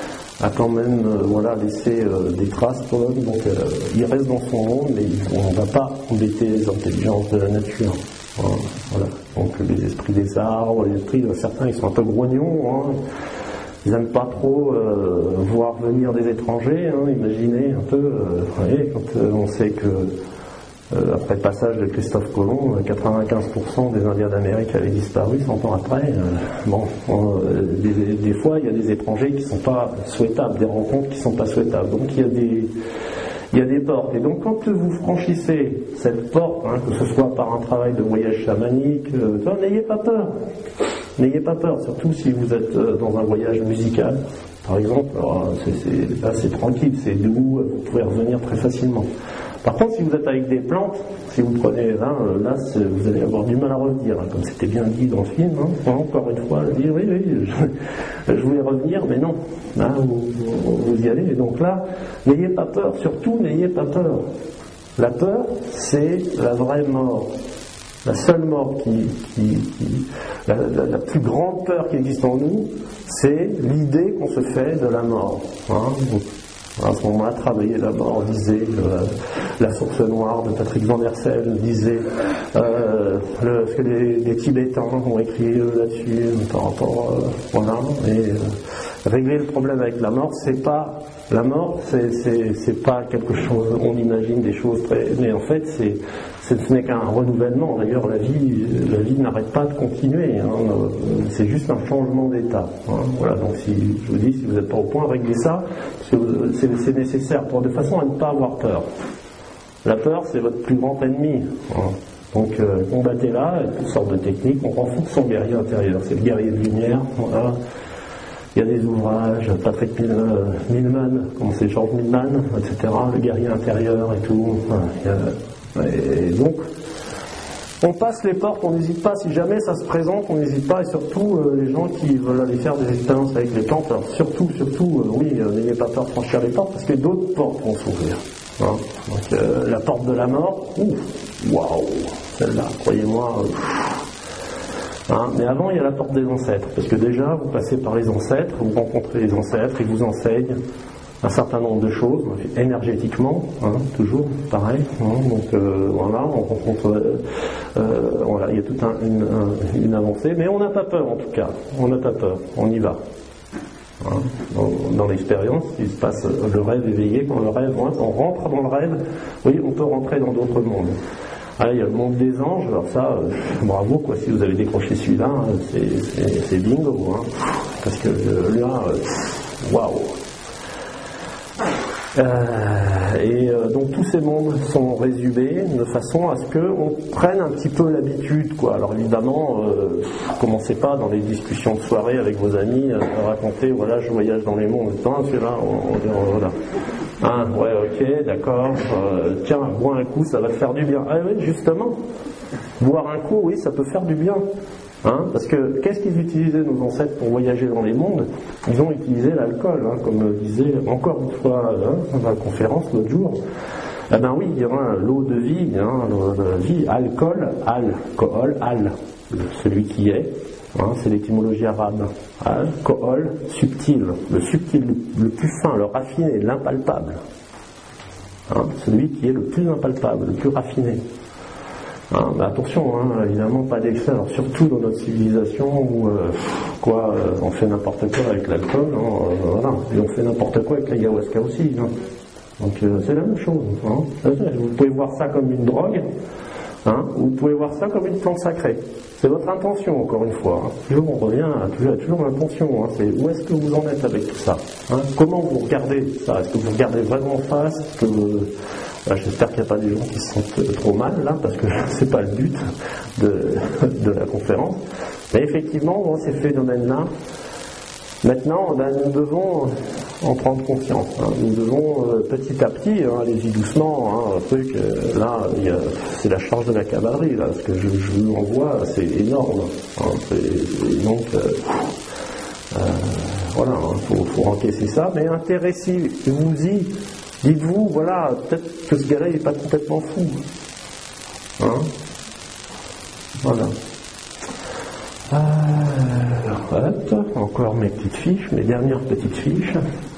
a quand même euh, voilà, laissé euh, des traces pour l'homme, donc euh, il reste dans son monde, mais on ne va pas embêter les intelligences de la nature. Hein, voilà. Donc les esprits des arbres, les esprits, certains ils sont un peu grognons, hein, ils n'aiment pas trop euh, voir venir des étrangers, hein, imaginez un peu, euh, vous voyez, quand euh, on sait que Euh, après le passage de Christophe Colomb, quatre-vingt-quinze pour cent des Indiens d'Amérique avaient disparu cent ans après. Euh, bon, euh, des, des fois, il y a des étrangers qui ne sont pas souhaitables, des rencontres qui ne sont pas souhaitables. Donc, il y a des, il y a des portes. Et donc, quand vous franchissez cette porte, hein, que ce soit par un travail de voyage chamanique, euh, n'ayez pas peur. N'ayez pas peur, surtout si vous êtes euh, dans un voyage musical. Par exemple, alors, c'est, c'est, là, c'est tranquille, c'est doux, vous pouvez revenir très facilement. Par contre, si vous êtes avec des plantes, si vous prenez là, là vous allez avoir du mal à revenir, hein, comme c'était bien dit dans le film. Hein. Encore une fois, je dis oui, oui, je, je voulais revenir, mais non. Là, vous, vous y allez. Et donc là, n'ayez pas peur. Surtout, n'ayez pas peur. La peur, c'est la vraie mort. La seule mort qui, qui, qui la, la, la plus grande peur qui existe en nous, c'est l'idée qu'on se fait de la mort. Hein. Donc, à ce moment-là, travailler la mort, disait euh, la source noire de Patrick Van der Sel, disait euh, le, ce que les, les Tibétains ont écrit euh, là-dessus par rapport, euh, voilà, et euh, régler le problème avec la mort, c'est pas la mort, c'est, c'est, c'est pas quelque chose, on imagine des choses très, mais en fait, c'est, c'est ce n'est qu'un renouvellement. D'ailleurs, la vie, la vie n'arrête pas de continuer. Hein. C'est juste un changement d'état. Hein. Voilà. Donc, si je vous dis, si vous n'êtes pas au point, réglez ça, parce que c'est, c'est nécessaire pour de façon à ne pas avoir peur. La peur, c'est votre plus grand ennemi. Hein. Donc, euh, combattez-la avec toutes sortes de techniques. On renforce son guerrier intérieur. C'est le guerrier de lumière. Voilà. Il y a des ouvrages, Patrick Milman, comment c'est, George Milman, et cetera, le guerrier intérieur et tout. Voilà. Il y a, et donc, on passe les portes, on n'hésite pas, si jamais ça se présente, on n'hésite pas, et surtout euh, les gens qui veulent aller faire des expériences avec les plantes, alors surtout, surtout, euh, oui, euh, n'ayez pas peur de franchir les portes, parce que d'autres portes vont s'ouvrir. Hein. Donc, euh, la porte de la mort, ouf, waouh, celle-là, croyez-moi. Euh, hein. Mais avant, il y a la porte des ancêtres, parce que déjà, vous passez par les ancêtres, vous rencontrez les ancêtres, ils vous enseignent un certain nombre de choses, énergétiquement, hein, toujours pareil. Hein, donc euh, voilà, on rencontre, euh, euh, voilà, il y a toute un, une, un, une avancée, mais on n'a pas peur en tout cas, on n'a pas peur, on y va. Hein, dans, dans l'expérience, il se passe le rêve éveillé, quand le rêve, hein, on rentre dans le rêve, oui, on peut rentrer dans d'autres mondes. Ah, il y a le monde des anges, alors ça, euh, bravo quoi, si vous avez décroché celui-là, c'est, c'est, c'est bingo, hein, parce que euh, là, waouh. Wow. Euh, et euh, donc tous ces mondes sont résumés de façon à ce qu'on prenne un petit peu l'habitude, quoi. Alors évidemment, euh, commencez pas dans les discussions de soirée avec vos amis à raconter, voilà, je voyage dans les mondes, non, c'est là, on, on, voilà. Hein, ouais, ok, d'accord, euh, tiens, bois un coup, ça va te faire du bien. Ah oui, justement, boire un coup, oui, ça peut faire du bien. Hein, parce que qu'est-ce qu'ils utilisaient nos ancêtres pour voyager dans les mondes? Ils ont utilisé l'alcool, hein, comme disait encore une fois hein, dans la conférence l'autre jour. Eh ben oui, il y aura l'eau de vie, hein, l'eau de vie, alcool, alcool, al, celui qui est, hein, c'est l'étymologie arabe. Alcool, subtil, le subtil, le, le plus fin, le raffiné, l'impalpable. Hein, celui qui est le plus impalpable, le plus raffiné. Hein, bah attention, hein, évidemment pas d'excès, alors surtout dans notre civilisation où euh, quoi, euh, on fait n'importe quoi avec l'alcool, hein, euh, voilà, et on fait n'importe quoi avec l'ayahuasca aussi. Hein. Donc euh, c'est la même chose. Hein. Vous pouvez voir ça comme une drogue, hein, ou vous pouvez voir ça comme une plante sacrée. C'est votre intention, encore une fois. Hein. Toujours on revient à toujours, toujours l'intention. Hein. C'est où est-ce que vous en êtes avec tout ça, hein. Comment vous regardez ça? Est-ce que vous regardez vraiment en face? Est-ce que Bah, j'espère qu'il n'y a pas des gens qui se sentent trop mal là, parce que c'est pas le but de, de la conférence. Mais effectivement, bon, ces phénomènes-là, maintenant, ben, nous devons en prendre conscience. Hein. Nous devons euh, petit à petit, hein, allez-y doucement, hein, un truc, euh, là, y a, c'est la charge de la cavalerie, là, ce que je, je vous envoie, c'est énorme. Hein, c'est, donc, euh, euh, voilà, il hein, faut, faut encaisser ça, mais intéressez-vous-y. Dites-vous, voilà, peut-être que ce gars-là n'est pas complètement fou. Hein? Voilà. Euh, hop, encore mes petites fiches, mes dernières petites fiches.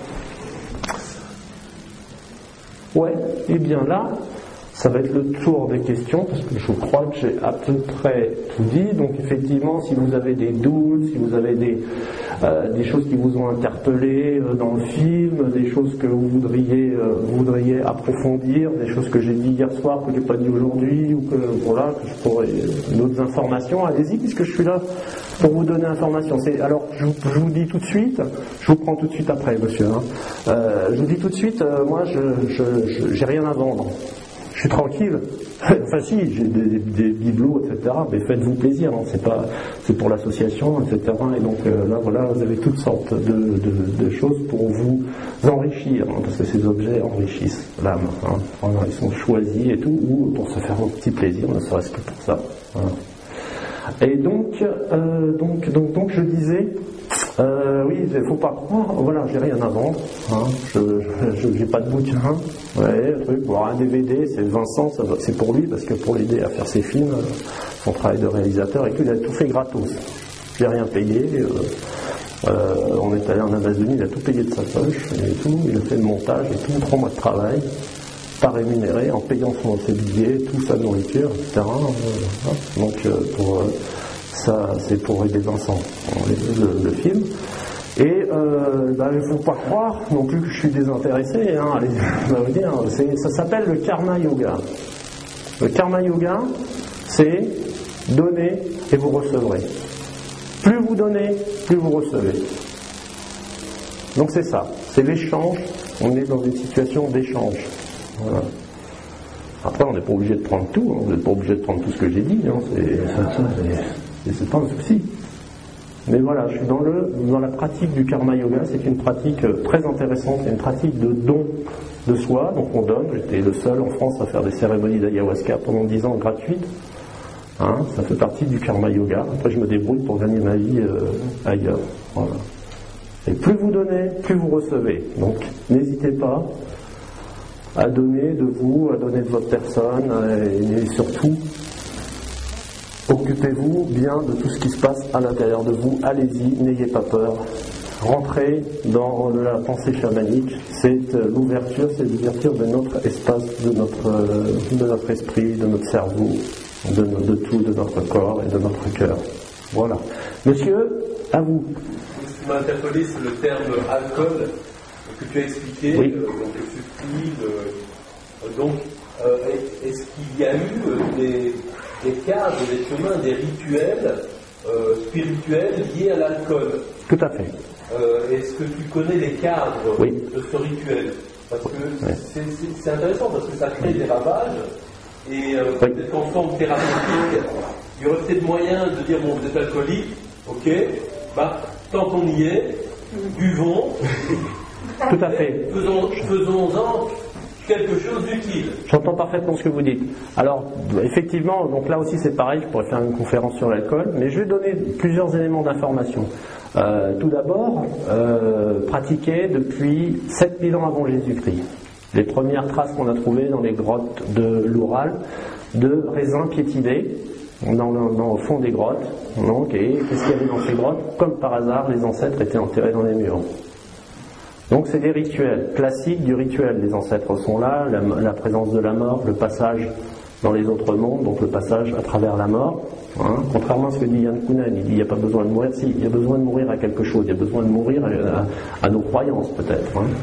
Ouais, et bien là, ça va être le tour des questions, parce que je crois que j'ai à peu près tout dit. Donc effectivement, si vous avez des doutes, si vous avez des, euh, des choses qui vous ont interpellé euh, dans le film, des choses que vous voudriez, euh, vous voudriez approfondir, des choses que j'ai dit hier soir, que je n'ai pas dit aujourd'hui, ou que voilà, que je pourrais d'autres informations, allez-y, puisque je suis là pour vous donner information. C'est, alors, je, je vous dis tout de suite, je vous prends tout de suite après, monsieur. Hein. Euh, je vous dis tout de suite, euh, moi, je, je, je j'ai rien à vendre. Je suis tranquille. Enfin si, j'ai des, des, des bibelots, et cetera. Mais faites-vous plaisir, hein. C'est pas, c'est pour l'association, et cetera. Et donc euh, là, voilà, vous avez toutes sortes de, de, de choses pour vous enrichir, hein, parce que ces objets enrichissent l'âme. Hein. Voilà, ils sont choisis et tout, ou pour se faire un petit plaisir, ne serait-ce que pour ça. Voilà. Et donc, euh, donc, donc, donc, je disais. Euh, oui, il ne faut pas croire, voilà, j'ai rien à vendre, hein, je n'ai pas de bouquin, ouais, le truc, voir un D V D, c'est Vincent, ça va, c'est pour lui, parce que pour l'aider à faire ses films, son travail de réalisateur et tout, il a tout fait gratos. J'ai rien payé, euh, euh, on est allé en Amazonie, il a tout payé de sa poche et tout, il a fait le montage et tout, trois mois de travail, pas rémunéré, en payant son, ses billets, tout sa nourriture, et cetera. Euh, donc, euh, pour. Euh, Ça, c'est pour aider Vincent, le, le film. Et euh, ben, il ne faut pas croire non plus que je suis désintéressé. Hein, allez, je vais vous dire, c'est, ça s'appelle le karma yoga. Le karma yoga, c'est donner et vous recevrez. Plus vous donnez, plus vous recevez. Donc c'est ça, c'est l'échange. On est dans une situation d'échange. Voilà. Après, on n'est pas obligé de prendre tout. Hein, vous n'êtes pas obligé de prendre tout ce que j'ai dit. Hein, c'est, ça, ça, c'est, et c'est pas un souci. Mais voilà, je suis dans, le, dans la pratique du karma yoga. C'est une pratique très intéressante, c'est une pratique de don de soi. Donc on donne, j'étais le seul en France à faire des cérémonies d'ayahuasca pendant dix ans gratuites. Hein, ça fait partie du karma yoga. Après je me débrouille pour gagner ma vie euh, ailleurs. Voilà. Et plus vous donnez, plus vous recevez. Donc n'hésitez pas à donner de vous, à donner de votre personne, et surtout occupez-vous bien de tout ce qui se passe à l'intérieur de vous. Allez-y, n'ayez pas peur. Rentrez dans la pensée chamanique. C'est l'ouverture, c'est l'ouverture de notre espace, de notre, de notre esprit, de notre cerveau, de, de tout, de notre corps et de notre cœur. Voilà. Monsieur, à vous. Ce qui m'a interpellé, c'est le terme alcool que tu as expliqué, oui. euh, donc le subtil. Euh, donc, euh, est-ce qu'il y a eu euh, des des cadres, des chemins, des rituels euh, spirituels liés à l'alcool? Tout à fait. Euh, est-ce que tu connais les cadres oui. de ce rituel? Parce que oui. c'est, c'est, c'est intéressant, parce que ça crée des ravages, et euh, oui. peut-être qu'en forme thérapeutique, il y aurait peut-être moyen de dire, bon, vous êtes alcoolique, ok, bah, tant qu'on y est, buvons, tout à fait. Faisons, faisons-en quelque chose d'utile. J'entends parfaitement ce que vous dites. Alors, effectivement, donc là aussi c'est pareil, je pourrais faire une conférence sur l'alcool, mais je vais donner plusieurs éléments d'information. Euh, tout d'abord, euh, pratiqué depuis sept mille ans avant Jésus-Christ. Les premières traces qu'on a trouvées dans les grottes de l'Oural de raisins piétinés dans le, dans le fond des grottes. Donc, et qu'est-ce qu'il y avait dans ces grottes? Comme par hasard, les ancêtres étaient enterrés dans les murs. Donc c'est des rituels, classiques du rituel. Les ancêtres sont là, la, la présence de la mort, le passage dans les autres mondes, donc le passage à travers la mort. Hein. Contrairement à ce que dit Yann Kounen, il dit il n'y a pas besoin de mourir, si, il y a besoin de mourir à quelque chose, il y a besoin de mourir à, à, à nos croyances peut-être. Hein.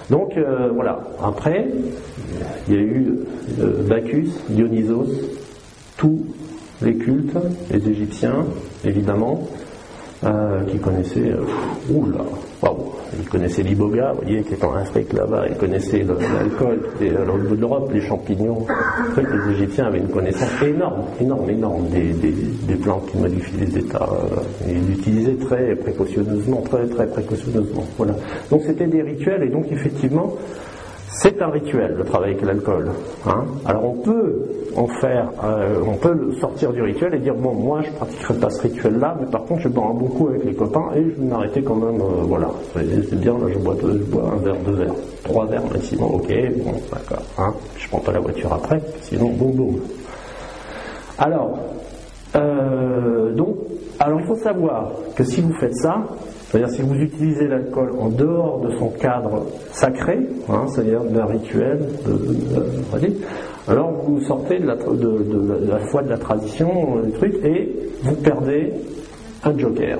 Donc euh, voilà, après, il y a eu euh, Bacchus, Dionysos, tous les cultes, les Égyptiens, évidemment, euh, qui connaissaient, euh, oula, waouh, ils connaissaient l'iboga, vous voyez, qui est en Afrique là-bas, ils connaissaient le, l'alcool, et, à l'autre bout de l'Europe, les champignons. En fait, les Égyptiens avaient une connaissance énorme, énorme, énorme des, des, des plantes qui modifient les états. Euh, et ils l'utilisaient très précautionneusement, très, très précautionneusement. Voilà. Donc c'était des rituels, et donc effectivement, c'est un rituel, le travail avec l'alcool. Hein. Alors on peut en faire, euh, on peut le sortir du rituel et dire bon, moi je ne pratiquerai pas ce rituel-là, mais par contre je bois un bon coup avec les copains et je vais m'arrêter quand même. Euh, voilà, c'est, c'est bien. Là, je bois, deux, je bois un verre, deux verres, trois verres maximum. Ok, bon, d'accord. Hein. Je prends pas la voiture après, sinon boum boum. Alors, euh, donc, alors il faut savoir que si vous faites ça. C'est-à-dire si vous utilisez l'alcool en dehors de son cadre sacré, hein, c'est-à-dire d'un rituel, de, de, de, alors vous sortez de la, de, de, de la foi de la tradition, du truc, et vous perdez un joker,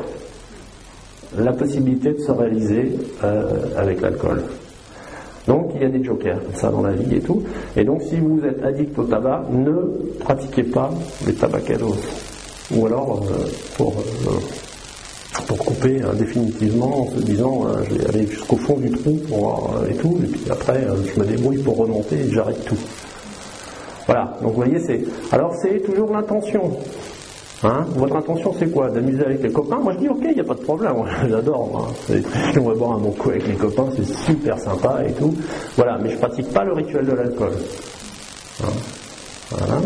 la possibilité de se réaliser euh, avec l'alcool. Donc il y a des jokers comme ça dans la vie et tout. Et donc si vous êtes addict au tabac, ne pratiquez pas les tabacados. Ou alors euh, pour... Euh, pour couper euh, définitivement en se disant euh, je vais aller jusqu'au fond du trou pour, euh, et tout, et puis après euh, je me débrouille pour remonter et j'arrête tout. Voilà, donc vous voyez, c'est. Alors c'est toujours l'intention. Hein, votre intention c'est quoi? D'amuser avec les copains? Moi je dis ok, il n'y a pas de problème, moi, j'adore. Hein. On va boire un bon coup avec les copains, c'est super sympa et tout. Voilà, mais je pratique pas le rituel de l'alcool. Hein. Voilà.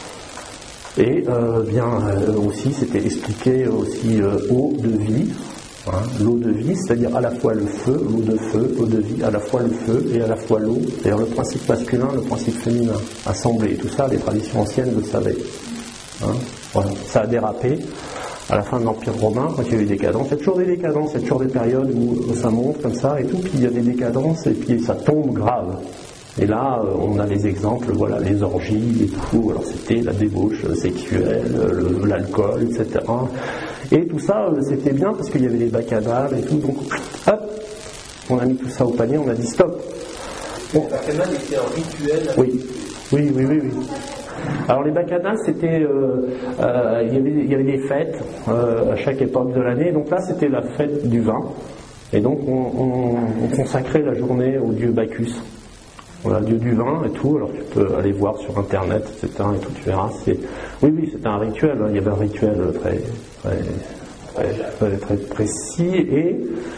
Et euh, bien euh, aussi, c'était expliqué aussi euh, eau de vie, hein, l'eau de vie, c'est-à-dire à la fois le feu, l'eau de feu, eau de vie, à la fois le feu et à la fois l'eau, c'est-à-dire le principe masculin, le principe féminin, assemblé, tout ça, les traditions anciennes le savaient. Hein, voilà. Ça a dérapé à la fin de l'Empire romain, quand il y a eu des décadences. Il y a toujours des décadences, il y a toujours des périodes où ça monte comme ça et tout, puis il y a des décadences et puis ça tombe grave. Et là, on a les exemples, voilà, les orgies et tout. Alors c'était la débauche sexuelle, le, l'alcool, et cetera. Et tout ça, c'était bien parce qu'il y avait les bacchanales et tout. Donc, hop, on a mis tout ça au panier, on a dit stop. Bon. Les bacchanales étaient un rituel. Oui, oui, oui, oui, oui. Alors les bacchanales, c'était, euh, euh, il y avait, il y avait des fêtes euh, à chaque époque de l'année. Donc là, c'était la fête du vin. Et donc on, on, on consacrait la journée au dieu Bacchus. Voilà, dieu du vin et tout, alors tu peux aller voir sur internet, et cetera et tout, tu verras. C'est... Oui, oui, c'était un rituel, hein. Il y avait un rituel très, très, très, très, très précis et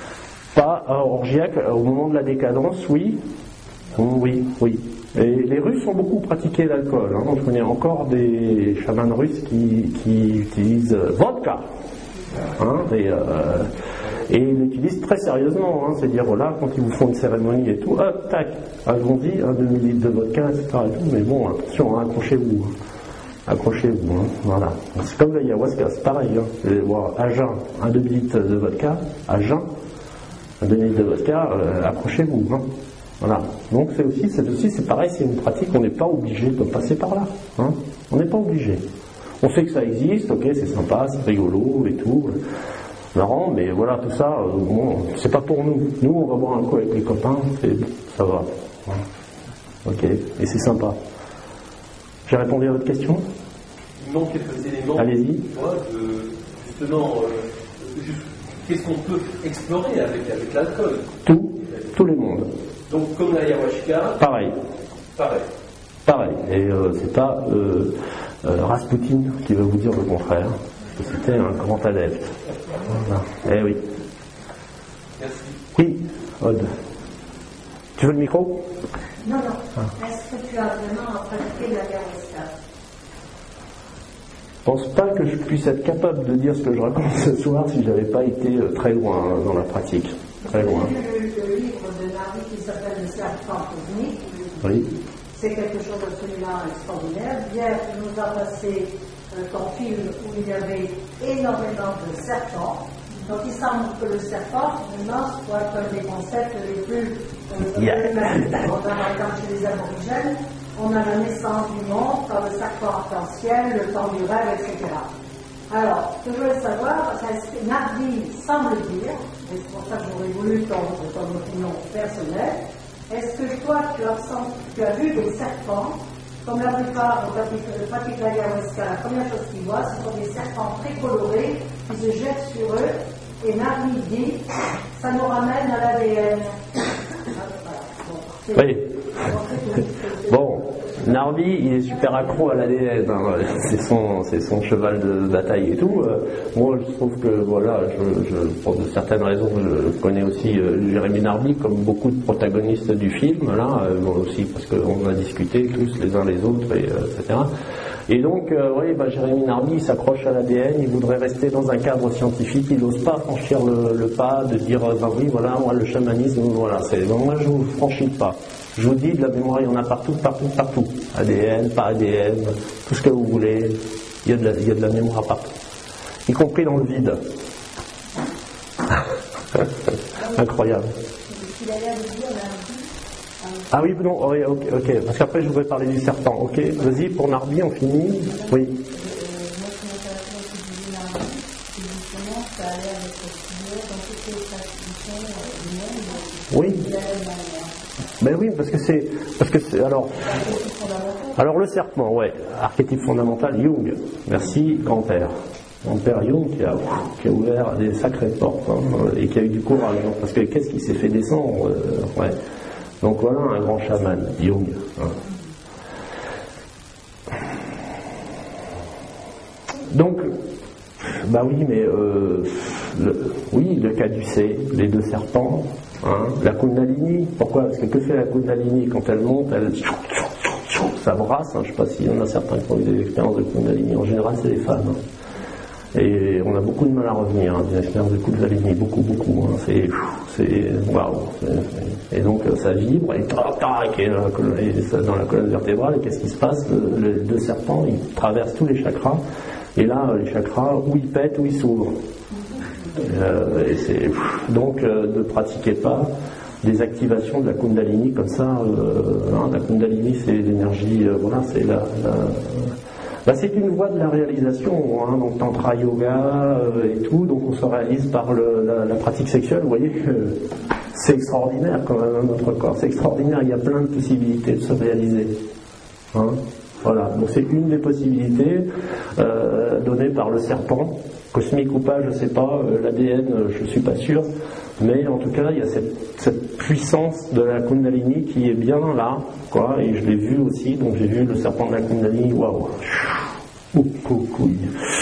pas orgiaque au moment de la décadence, oui, oui, oui. Et les Russes ont beaucoup pratiqué l'alcool, hein. Je connais encore des chamans russes qui, qui utilisent vodka, hein, et euh, Et ils l'utilisent très sérieusement, hein, c'est-à-dire là, quand ils vous font une cérémonie et tout, hop, tac, allons-y, un demi-litre de vodka, et cetera. Et tout, mais bon, attention, hein, accrochez-vous. Hein. Accrochez-vous, hein, voilà. C'est comme l'ayahuasca, c'est pareil. Hein. Vous allez voir, à jeun, un demi-litre de vodka, à jeun, un demi-litre de vodka, euh, accrochez-vous. Hein. Voilà. Donc c'est aussi, c'est aussi, c'est pareil, c'est une pratique, on n'est pas obligé de passer par là. Hein. On n'est pas obligé. On sait que ça existe, ok, c'est sympa, c'est rigolo et tout. Marrant, mais voilà, tout ça, euh, bon, c'est pas pour nous. Nous, on va boire un coup avec les copains, et ça va. Voilà. Ok, et c'est sympa. J'ai répondu à votre question? Il manque quelques éléments. Allez-y. Moi, de, justement, euh, juste, qu'est-ce qu'on peut explorer avec, avec l'alcool? Tout, tous les mondes. Donc, comme l'ayahuasca. Pareil. Pareil. Pareil. Et euh, c'est pas euh, euh, Rasputin qui va vous dire le contraire. Parce que c'était un grand adepte. Voilà. Eh oui. Merci. Oui, Aude. Tu veux le micro? Non, non. Ah. Est-ce que tu as vraiment pratiqué l'ayahuasca? Je pense pas que je puisse être capable de dire ce que je raconte ce soir si je n'avais pas été très loin dans la pratique. Très loin. J'ai lu le livre de Nari qui s'appelle Le serpent cosmique. Oui. C'est quelque chose d'absolument extraordinaire. Hier, tu nous as passé euh, ton film où il y avait énormément de serpents. Donc il semble que le serpent, maintenant, soit un des concepts les plus euh, yeah. Quand chez les aborigènes, on a la naissance du monde, par le serpent arc-en-ciel, le temps du rêve, et cetera. Alors, ce que je voulais savoir, c'est que Nardi semble dire, et c'est pour ça que j'aurais voulu ton, ton opinion personnelle, est-ce que toi, tu as, ressenti, tu as vu des serpents, comme la plupart de pratiquent l'ayahuasca, la première chose qu'ils voient, ce sont des serpents très colorés qui se jettent sur eux, et Narmi dit, ça nous ramène à l'A D N. Oui. Bon, Narvi, il est super accro à l'A D N, hein. c'est, son, c'est son cheval de bataille et tout. Euh, moi, je trouve que, voilà, je, je, pour de certaines raisons, je connais aussi euh, Jérémy Narvi, comme beaucoup de protagonistes du film, là, euh, moi aussi, parce qu'on a discuté tous les uns les autres, et, euh, et cetera. Et donc, euh, oui, bah, Jérémy Narvi, il s'accroche à l'A D N, il voudrait rester dans un cadre scientifique, il n'ose pas franchir le, le pas de dire, euh, bah oui, voilà, moi, le chamanisme, voilà, c'est, bon, moi, je ne vous franchis pas. Je vous dis, de la mémoire, il y en a partout, partout, partout. A D N, pas A D N, tout ce que vous voulez, il y a de la, il y a de la mémoire partout. Y compris dans le vide. Incroyable. Ah oui, non, oui, ok, ok, parce qu'après je voudrais parler du serpent, ok, vas-y, pour Narbi, on finit, oui. Oui. Ben oui, parce que c'est, parce que c'est, alors, alors le serpent, ouais, archétype fondamental, Jung, merci grand-père. Grand-père Jung qui a, qui a ouvert des sacrées portes, hein, et qui a eu du courage, hein, parce que qu'est-ce qui s'est fait descendre, euh, ouais. Donc voilà un grand chaman, Jung. Hein. Donc, bah oui, mais euh, le, oui, le caducée, les deux serpents, hein, la Kundalini. Pourquoi? Parce que que fait la Kundalini quand elle monte, elle ça brasse. Hein, je ne sais pas s'il y en a certains qui ont eu des expériences de Kundalini. En général, c'est les femmes. Hein. Et on a beaucoup de mal à revenir, hein, des expériences de Kundalini, beaucoup, beaucoup. Hein, c'est, c'est, waouh. Et donc ça vibre, et tac, tac, et dans la colonne vertébrale, et qu'est-ce qui se passe? Les deux serpents, ils traversent tous les chakras, et là, les chakras, où ils pètent, où ils s'ouvrent. Euh, et c'est, donc, euh, ne pratiquez pas des activations de la Kundalini comme ça. Euh, hein, la Kundalini, c'est l'énergie, euh, voilà, c'est la. la Bah, c'est une voie de la réalisation, hein, donc tantra yoga euh, et tout, donc on se réalise par le, la, la pratique sexuelle. Vous voyez que c'est extraordinaire quand même, notre corps, c'est extraordinaire, il y a plein de possibilités de se réaliser. Hein, voilà, donc c'est une des possibilités euh, données par le serpent, cosmique ou pas, je ne sais pas, euh, l'A D N, je ne suis pas sûr, mais en tout cas, il y a cette, cette puissance de la Kundalini qui est bien là, quoi, et je l'ai vu aussi, donc j'ai vu le serpent de la Kundalini, waouh, couille.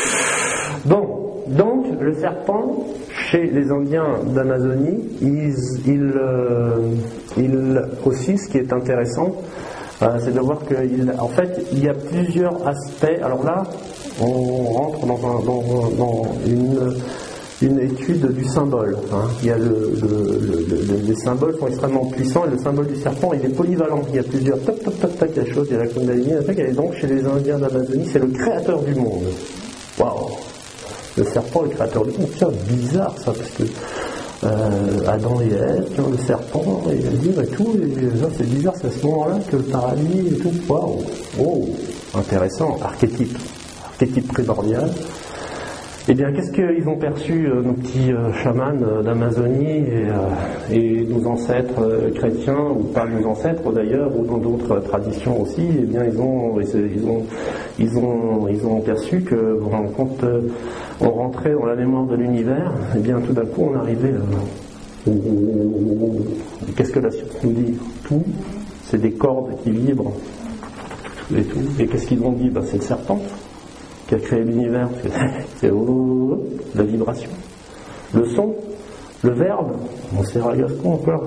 Bon, donc le serpent, chez les Indiens d'Amazonie, ils, ils, euh, ils aussi, ce qui est intéressant, euh, c'est de voir qu'en fait, il y a plusieurs aspects. Alors là, on rentre dans, un, dans, dans une, une étude du symbole. Hein. Il y a le, le, le, le, les symboles sont extrêmement puissants, et le symbole du serpent, il est polyvalent. Il y a plusieurs toc toc toc toc, il y a des choses, il y a la Kundalini, et donc chez les Indiens d'Amazonie, c'est le créateur du monde. Waouh! Le serpent, le créateur du monde. Tiens, bizarre ça, parce que euh, Adam et Ève, tiens, le serpent, et il dit, bah, tout, et, là, c'est bizarre, c'est à ce moment-là que le paradis et tout. Waouh! Oh, intéressant, archétype. Archétype primordial. Eh bien, qu'est-ce qu'ils ont perçu, euh, nos petits euh, chamans euh, d'Amazonie et, euh, et nos ancêtres euh, chrétiens, ou pas nos ancêtres d'ailleurs, ou dans d'autres euh, traditions aussi. Eh bien, ils ont, ils ont, ils ont, ils ont perçu que bon, quand euh, on rentrait dans la mémoire de l'univers, eh bien, tout d'un coup, on arrivait. Euh, au, au, au, qu'est-ce que la science nous dit? Tout, c'est des cordes qui vibrent et tout. Et qu'est-ce qu'ils ont dit? Ben, c'est le serpent qui a créé l'univers, c'est oh, la vibration, le son, le verbe, on sait ragascon encore,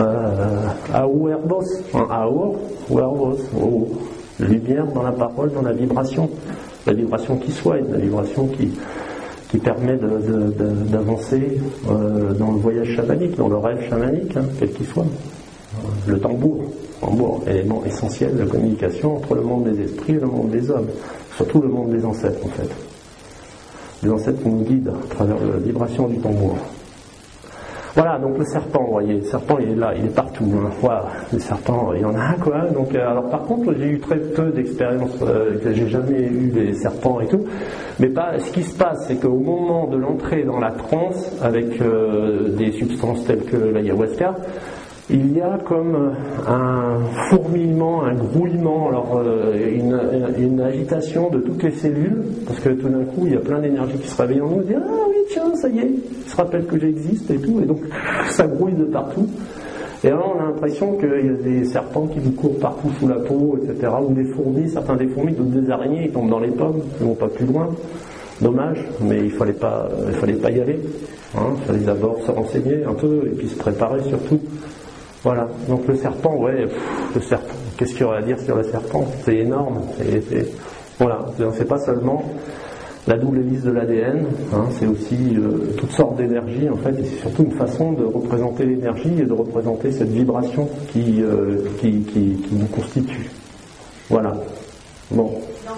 aouerbos, aouerbos, oh, lumière dans la parole, dans la vibration, la vibration qui soigne, la vibration qui, qui permet de, de, de, d'avancer euh, dans le voyage chamanique, dans le rêve chamanique, hein, quel qu'il soit. Le tambour, tambour, élément essentiel de la communication entre le monde des esprits et le monde des hommes. Surtout le monde des ancêtres, en fait. Les ancêtres qui nous guident à travers la vibration du tambour. Voilà, donc le serpent, vous voyez, le serpent, il est là, il est partout. Hein. Voilà, le serpent, il y en a, quoi. Donc, euh, alors, par contre, j'ai eu très peu d'expériences, euh, que j'ai jamais eu des serpents et tout. Mais pas, ce qui se passe, c'est qu'au moment de l'entrée dans la transe, avec euh, des substances telles que l'ayahuasca, il y a comme un fourmillement, un grouillement, alors une, une agitation de toutes les cellules, parce que tout d'un coup il y a plein d'énergie qui se réveille en nous, et dit ah oui tiens ça y est, il se rappelle que j'existe et tout, et donc ça grouille de partout. Et là on a l'impression qu'il y a des serpents qui vous courent partout sous la peau, et cetera, ou des fourmis, certains des fourmis, d'autres des araignées, ils tombent dans les pommes, ils vont pas plus loin. Dommage, mais il fallait pas, il fallait pas y aller. Hein, il fallait d'abord se renseigner un peu et puis se préparer surtout. Voilà, donc le serpent, ouais, pff, le serpent, qu'est-ce qu'il y aurait à dire sur le serpent? C'est énorme, c'est, c'est, voilà, c'est pas seulement la double hélice de l'A D N, hein, c'est aussi euh, toutes sortes d'énergie en fait, et c'est surtout une façon de représenter l'énergie et de représenter cette vibration qui, euh, qui, qui, qui nous constitue. Voilà, bon.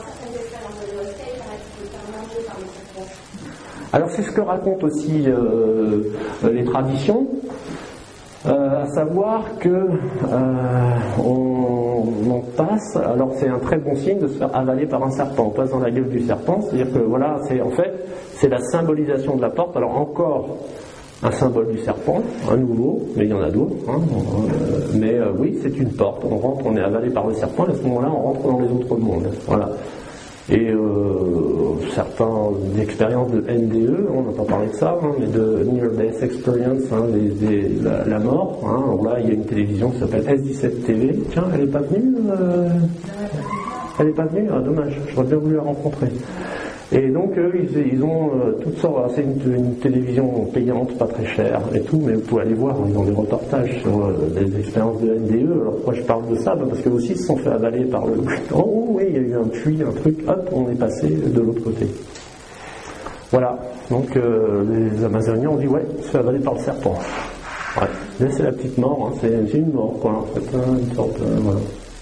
Alors c'est ce que racontent aussi euh, les traditions. Euh, à savoir que euh, on, on passe, alors c'est un très bon signe de se faire avaler par un serpent, on passe dans la gueule du serpent, c'est-à-dire que voilà, c'est en fait, c'est la symbolisation de la porte, alors encore un symbole du serpent, un nouveau, mais il y en a d'autres, hein, euh, mais euh, oui, c'est une porte, on rentre, on est avalé par le serpent, et à ce moment-là, on rentre dans les autres mondes, voilà. Et euh, certains expériences de N D E, on n'a pas parlé de ça, hein, mais de Near Death Experience, hein, les, les, la, la mort. Hein, alors là, il y a une télévision qui s'appelle S dix-sept T V. Tiens, elle n'est pas venue euh... Elle n'est pas venue, ah, dommage, j'aurais bien voulu la rencontrer. Et donc, eux, ils, ils ont euh, toutes sortes, c'est une, une télévision payante, pas très chère et tout, mais vous pouvez aller voir, ils ont des reportages sur euh, les expériences de N D E. Alors pourquoi je parle de ça? Bah, parce qu'eux aussi ils se sont fait avaler par le... Oh oui, il y a eu un puits, un truc, hop, on est passé de l'autre côté. Voilà, donc euh, les Amazoniens ont dit, ouais, ils se fait avaler par le serpent. Ouais, mais c'est la petite mort, hein, c'est, c'est une mort, quoi, en fait, hein, une sorte, euh, voilà.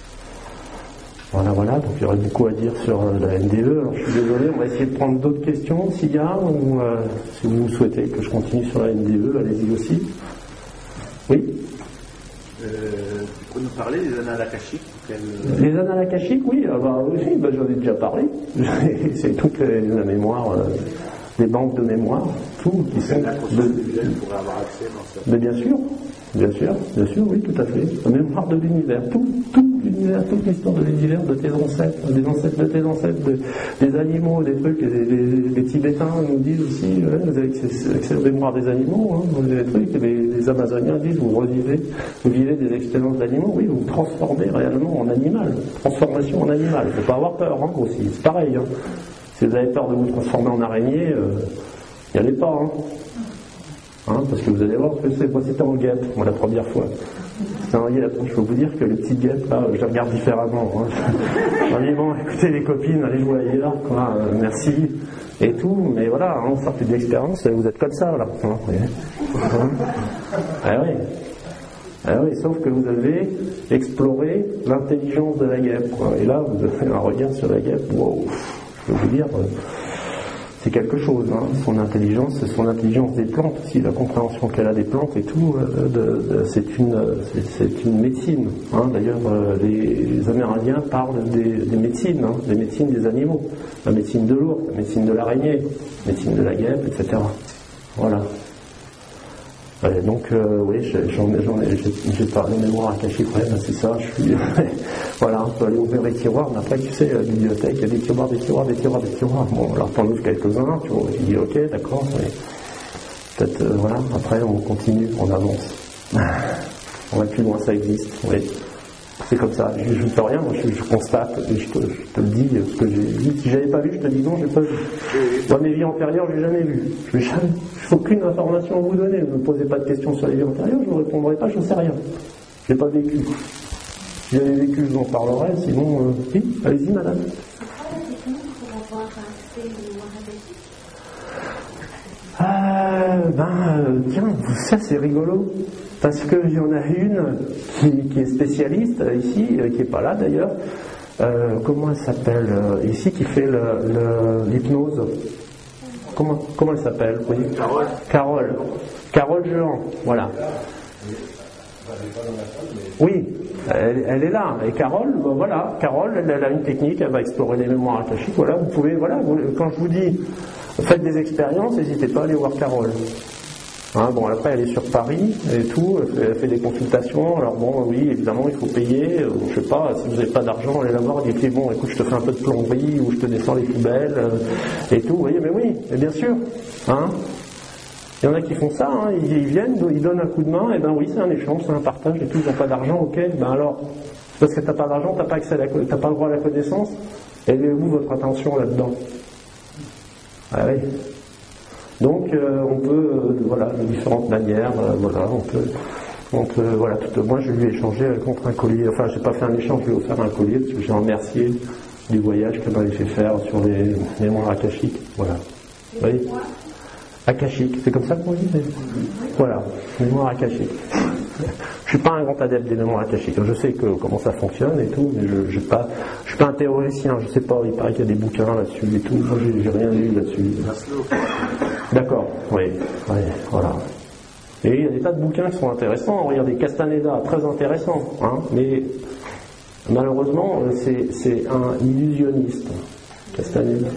Voilà, voilà, donc il y aurait beaucoup à dire sur la N D E. Alors je suis désolé, on va essayer de prendre d'autres questions s'il y a, ou euh, si vous souhaitez que je continue sur la N D E, allez-y aussi. Oui euh, Tu peux nous parler des annales akashiques? Les annales akashiques, oui, ah bah, oui bah, j'en ai déjà parlé. C'est toute les, la mémoire, euh, les banques de mémoire, tout qui sont. De... pourrait avoir accès dans cette... Mais bien sûr, bien sûr, bien sûr, oui, tout à fait. La mémoire de l'univers, tout, tout l'univers, toute l'histoire de l'univers, de tes ancêtres, des ancêtres de tes ancêtres, de, des animaux, des trucs, et les, les, les Tibétains nous disent aussi, ouais, vous avez accès aux mémoires des animaux, hein, vous avez des trucs, et les, les Amazoniens disent, vous revivez, vous vivez des expériences d'animaux, oui, vous vous transformez réellement en animal, transformation en animal, il ne faut pas avoir peur, hein, aussi, c'est pareil, hein. Si vous avez peur de vous transformer en araignée, n'y euh, allez pas, hein. Hein, parce que vous allez voir ce que c'est. Moi, c'était en guêpe, moi, la première fois. C'était en guêpe. Je peux vous dire que les petites guêpes, là, je les regarde différemment. Hein. Je dis, bon, écoutez, les copines, allez jouer ailleurs, quoi, euh, merci, et tout. Mais voilà, hein, on sort plus d'expérience, vous êtes comme ça, là. Hein, hein. Ah oui. Ah oui, sauf que vous avez exploré l'intelligence de la guêpe, quoi. Et là, vous avez un regard sur la guêpe, wow, je peux vous dire... Euh, c'est quelque chose, hein. Son intelligence, c'est son intelligence des plantes aussi, la compréhension qu'elle a des plantes et tout, euh, de, de, c'est, une, c'est, c'est une médecine. Hein. D'ailleurs, euh, les, les Amérindiens parlent des, des médecines, hein, des médecines des animaux, la médecine de l'ours, la médecine de l'araignée, la médecine de la guêpe, et cetera. Voilà. Ouais, donc, euh, oui, j'en, j'en ai, j'ai, j'ai parlé de mémoire akashique, ouais, ben c'est ça, je suis. Voilà, on peut aller ouvrir les tiroirs, mais après, tu sais, à la bibliothèque, il y a des tiroirs, des tiroirs, des tiroirs, des tiroirs. Bon, alors t'en ouvres quelques-uns, tu vois, tu dis, ok, d'accord, mais peut-être, euh, voilà, après, on continue, on avance. On va plus loin, ça existe, oui. C'est comme ça, je ne fais rien, moi je, je constate, et je te, je te le dis, ce que j'ai vu. Si j'avais pas vu, je te dis non, j'ai pas vu. Dans mes vies antérieures, j'ai jamais vu. Je n'ai aucune information à vous donner. Ne me posez pas de questions sur les vies antérieures, je ne vous répondrai pas, je ne sais rien. Je n'ai pas vécu. Si j'avais vécu, je vous en parlerai, sinon, euh, oui, allez-y madame. Euh, ben, euh, tiens, ça c'est rigolo. Parce qu'il y en a une qui, qui est spécialiste ici, qui n'est pas là d'ailleurs. Euh, comment elle s'appelle euh, ici, qui fait le, le, l'hypnose. Comment, comment elle s'appelle? Oui. Carole. Carole. Carole Jehan, voilà. Oui, elle, elle est là. Et Carole, ben voilà, Carole, elle, elle a une technique, elle va explorer les mémoires akashiques. Voilà, vous pouvez, voilà, vous, quand je vous dis, faites des expériences, n'hésitez pas à aller voir Carole. Hein, bon, après, elle est sur Paris et tout, elle fait des consultations. Alors bon, oui, évidemment, il faut payer. Euh, je sais pas, si vous n'avez pas d'argent, allez la voir, dites bon, écoute, je te fais un peu de plomberie ou je te descends les poubelles euh, et tout. Vous voyez, mais oui, mais bien sûr. Hein. Il y en a qui font ça, hein, ils, ils viennent, ils donnent un coup de main, et ben oui, c'est un échange, c'est un partage et tout. Ils n'ont pas d'argent, ok. Ben alors, parce que t'as pas d'argent, t'as pas accès à la, t'as pas le droit à la connaissance. Elle est où votre attention là-dedans? Ah oui. Donc euh, on peut, euh, voilà, de différentes manières, euh, voilà, on peut, on peut, voilà, tout, moi je lui ai échangé contre un collier, enfin j'ai pas fait un échange, je lui ai offert un collier parce que j'ai remercié du voyage qu'elle m'avait fait faire sur les mémoires akashiques, voilà. Vous voyez, akashique, c'est comme ça qu'on dit, mais... voilà, mémoire akashique. Je suis pas un grand adepte des mémoires akashiques. Je sais que comment ça fonctionne et tout, mais je, je suis pas, je suis pas un théoricien. Je sais pas. Il paraît qu'il y a des bouquins là-dessus et tout. Moi, j'ai, j'ai rien lu là-dessus. D'accord. Oui. Oui. Voilà. Et il y a des tas de bouquins qui sont intéressants. Regardez Castaneda, très intéressant. Hein, mais malheureusement, c'est, c'est un illusionniste. Castaneda.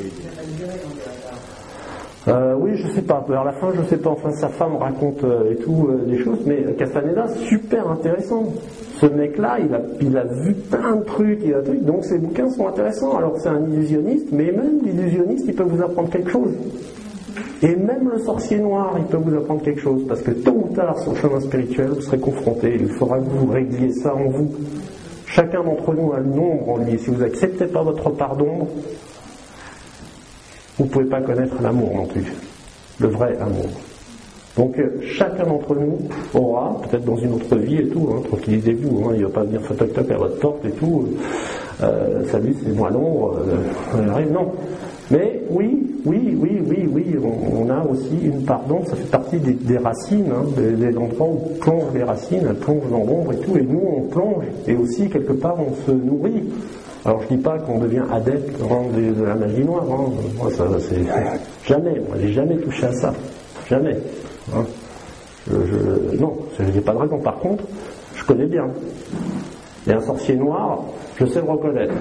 Euh, oui, je sais pas. Vers la fin, je sais pas. Enfin, sa femme raconte euh, et tout euh, des choses, mais Castaneda, super intéressant. Ce mec-là, il a, il a vu plein de trucs, il a trucs, donc ses bouquins sont intéressants. Alors c'est un illusionniste, mais même l'illusionniste, il peut vous apprendre quelque chose. Et même le sorcier noir, il peut vous apprendre quelque chose, parce que tôt ou tard, sur le chemin spirituel, vous serez confronté. Il faudra que vous régliez ça en vous. Chacun d'entre nous a le nombre en lui. Si vous n'acceptez pas votre part d'ombre, vous ne pouvez pas connaître l'amour non plus, le vrai amour. Donc euh, chacun d'entre nous aura, peut-être dans une autre vie et tout, hein, tranquillisez-vous, hein, il ne va pas venir faire toc-toc à votre porte et tout, euh, salut, c'est moi l'ombre, euh, on arrive, non. Mais oui, oui, oui, oui, oui, on, on a aussi une part d'ombre, ça fait partie des, des racines, hein, des, des endroits où plongent les racines, elles plongent dans l'ombre et tout, et nous on plonge, et aussi quelque part on se nourrit. Alors je dis pas qu'on devient adepte hein, de, de la magie noire, hein. Moi ça c'est jamais, moi j'ai jamais touché à ça, jamais. Hein. Je, je, non, je n'ai pas de raison. Par contre, je connais bien. Et un sorcier noir, je sais le reconnaître.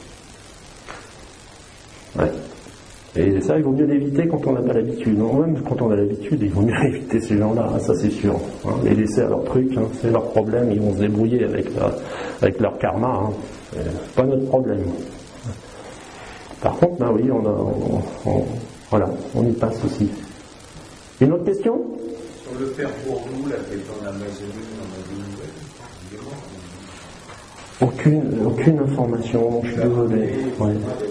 Ouais. Et ça, il vaut mieux l'éviter quand on n'a pas l'habitude. Non, même quand on a l'habitude, il vaut mieux éviter ces gens-là, hein, ça c'est sûr. Hein. Les laisser à leur truc, hein, c'est leur problème, ils vont se débrouiller avec, euh, avec leur karma. Hein. C'est pas notre problème. Par contre, ben oui, on a, on, on, voilà, on y passe aussi. Une autre question? Sur le père Bourdou, là, qui est dans l'Amazonie, dans Aucune, aucune information, je suis désolé. Ouais.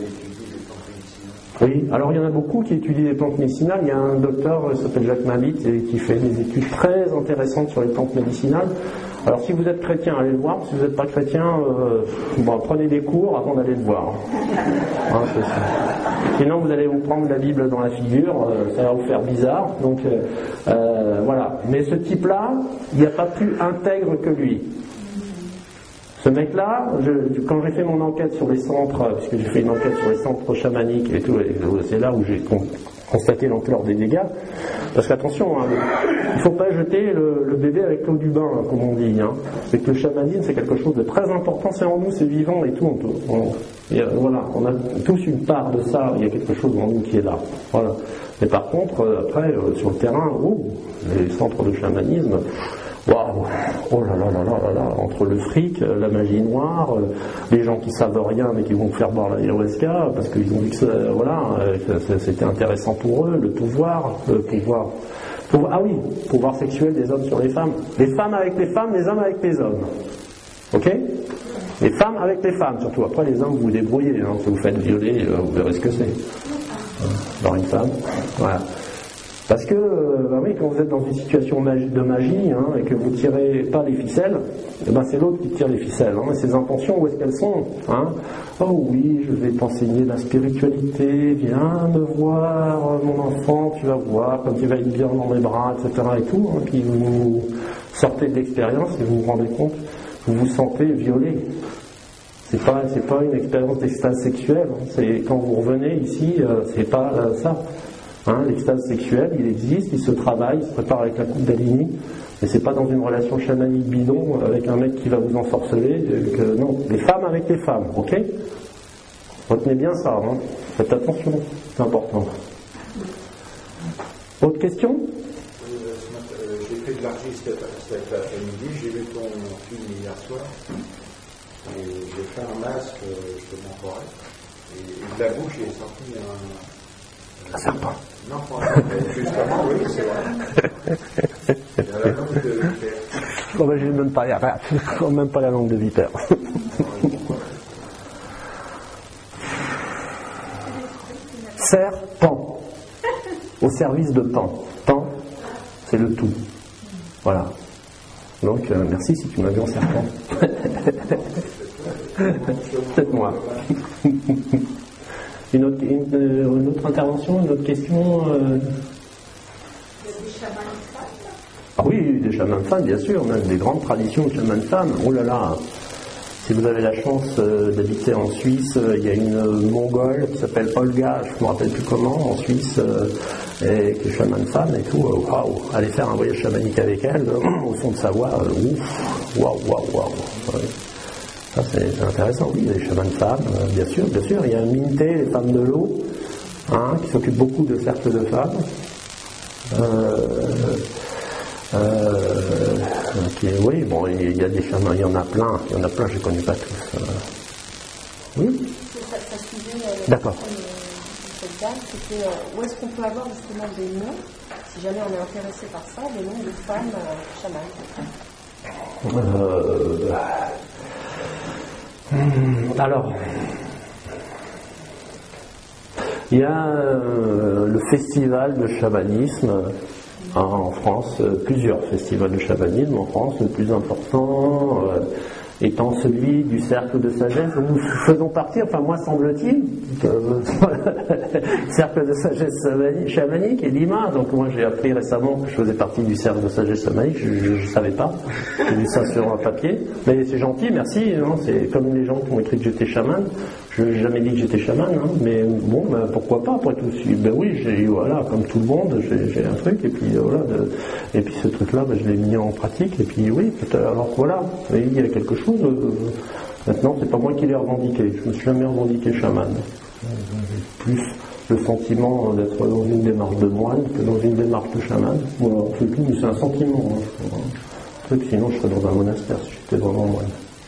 Oui, alors il y en a beaucoup qui étudient les plantes médicinales. Il y a un docteur qui s'appelle Jacques Malitte et qui fait des études très intéressantes sur les plantes médicinales. Alors si vous êtes chrétien, allez le voir. Si vous n'êtes pas chrétien, euh, bon, prenez des cours avant d'aller le voir. Hein, c'est ça. Sinon vous allez vous prendre la Bible dans la figure, euh, ça va vous faire bizarre. Donc euh, euh, voilà. Mais ce type-là, il n'y a pas plus intègre que lui. Ce mec-là, je, quand j'ai fait mon enquête sur les centres, puisque j'ai fait une enquête sur les centres chamaniques et tout, et c'est là où j'ai con, constaté l'ampleur des dégâts. Parce qu'attention, hein, il ne faut pas jeter le, le bébé avec l'eau du bain, hein, comme on dit. Hein. C'est que le chamanisme, c'est quelque chose de très important, c'est en nous, c'est vivant et tout. On, peut, on, et, euh, voilà, on a tous une part de ça, il y a quelque chose en nous qui est là. Voilà. Mais par contre, euh, après, euh, sur le terrain, oh, les centres de chamanisme, waouh, oh là là là là là là, entre le fric, la magie noire, les gens qui savent rien mais qui vont faire boire la ayahuasca parce qu'ils ont vu que ça, voilà, que c'était intéressant pour eux, le pouvoir, le pouvoir, pouvoir, ah oui, pouvoir sexuel des hommes sur les femmes, les femmes avec les femmes, les hommes avec les hommes, ok? Les femmes avec les femmes surtout. Après les hommes vous vous débrouillez, hein, si vous faites violer, vous verrez ce que c'est. Alors une femme, voilà. Parce que, bah oui, quand vous êtes dans une situation de magie hein, et que vous ne tirez pas les ficelles, eh ben c'est l'autre qui tire les ficelles. Hein, et ses intentions, où est-ce qu'elles sont hein? Oh oui, je vais t'enseigner la spiritualité, viens me voir, mon enfant, tu vas voir, comme tu vas être bien dans mes bras, et cetera. Et tout. Hein, puis vous sortez de l'expérience et vous vous rendez compte, vous vous sentez violé. C'est pas, c'est pas une expérience d'extase sexuelle. Hein, c'est quand vous revenez ici, euh, c'est pas euh, ça. Hein, l'extase sexuelle, il existe, il se travaille, il se prépare avec la coupe d'Aligny, mais c'est pas dans une relation chamanique bidon avec un mec qui va vous ensorceler. Que, non, les femmes avec les femmes, ok? Retenez bien ça, hein. Faites attention, c'est important. Autre question? Ce j'élargis cet cet après-midi, j'ai vu ton film hier soir, et j'ai fait un masque justement correct, et, et de la bouche il est sorti un... Un serpent. Non, pas un justement, oui, c'est vrai. Il y a la langue de vipère. Oh ben, j'ai même pas, enfin, même pas la langue de vipère. Serpent. Au service de pan. Pan, c'est le tout. Voilà. Donc, euh, merci si tu m'as vu en serpent. Peut-être moi. Une autre, une, une autre intervention, une autre question euh... Ah oui, des chamans de femmes, bien sûr, même des grandes traditions de chamans de femmes. Oh là là, si vous avez la chance euh, d'habiter en Suisse, euh, il y a une euh, Mongole qui s'appelle Olga, je ne me rappelle plus comment, en Suisse, euh, et qui est chaman de femme et tout. Waouh, wow. Allez faire un voyage chamanique avec elle, euh, au fond de sa voix, euh, ouf, waouh, waouh, waouh. Ça c'est intéressant, oui, les chamans de femmes, euh, bien sûr, bien sûr. Il y a un Minté, les femmes de l'eau, hein, qui s'occupent beaucoup de cercles de femmes. Euh, Euh, okay, oui, bon, il y a des chamans, il y en a plein, il y en a plein, je ne connais pas tous. Euh, oui. Ça, ça suivait euh, D'accord. euh, cette dame, c'était euh, où est-ce qu'on peut avoir justement des noms, si jamais on est intéressé par ça, des noms de femmes euh, chamanes. Euh, alors, il y a euh, le festival de chamanisme. En France, plusieurs festivals de chamanisme en France, le plus important euh, étant celui du cercle de sagesse où nous faisons partie, enfin moi semble-t-il, euh, cercle de sagesse chamanique et Lima. Donc moi j'ai appris récemment que je faisais partie du cercle de sagesse chamanique, je ne savais pas, j'ai vu ça sur un papier, mais c'est gentil, merci, hein, c'est comme les gens qui ont écrit que j'étais chaman. Je n'ai jamais dit que j'étais chaman, hein, mais bon, ben, pourquoi pas, après tout. Ben oui, j'ai, voilà, comme tout le monde, j'ai, j'ai un truc, et puis voilà, de, et puis ce truc-là, ben, je l'ai mis en pratique, et puis oui, alors voilà, il y a quelque chose. Euh, maintenant, c'est pas moi qui l'ai revendiqué, je me suis jamais revendiqué chaman. J'ai plus le sentiment d'être dans une démarche de moine que dans une démarche de chaman. Voilà, c'est tout, mais c'est un sentiment. Hein, un truc, sinon je serais dans un monastère si j'étais vraiment moine.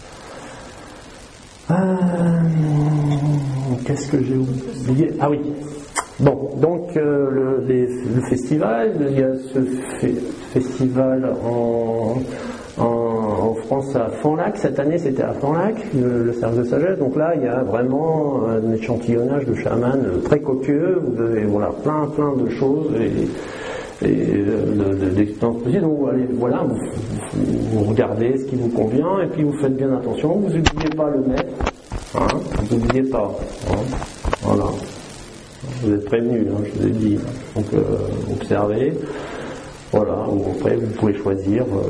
Euh, qu'est-ce que j'ai oublié? Ah oui. Bon, donc euh, le, les, le festival, il y a ce fe- festival en, en, en France à Fanlac. Cette année, c'était à Fanlac, le, le cercle de sagesse. Donc là, il y a vraiment un échantillonnage de chamans très copieux. Vous avez voilà plein, plein de choses et, et de, de, d'expériences possibles. Donc allez, voilà, vous, vous regardez ce qui vous convient et puis vous faites bien attention. Vous n'oubliez pas le maître. Hein, vous n'oubliez pas. Hein, voilà. Vous êtes prévenus, hein, je vous ai dit. Donc euh, observez. Voilà. Ou après vous pouvez choisir. Euh,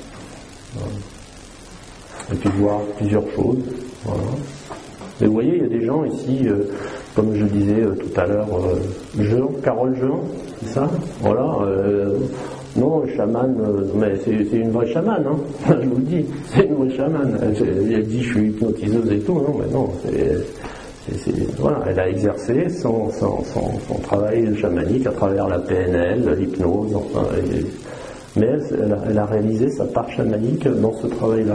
euh, et puis voir plusieurs choses. Voilà. Mais vous voyez, il y a des gens ici, euh, comme je disais euh, tout à l'heure, euh, Jean, Carole Jean, c'est ça? Voilà. Euh, non, chaman, euh, mais c'est, c'est une vraie chamane, hein, je vous le dis, c'est une vraie chamane. Elle, elle dit je suis hypnotiseuse et tout, non, mais non, c'est, c'est, c'est, voilà, elle a exercé son, son, son, son travail chamanique à travers la P N L, l'hypnose, enfin, et, mais elle, elle, a, elle a réalisé sa part chamanique dans ce travail-là.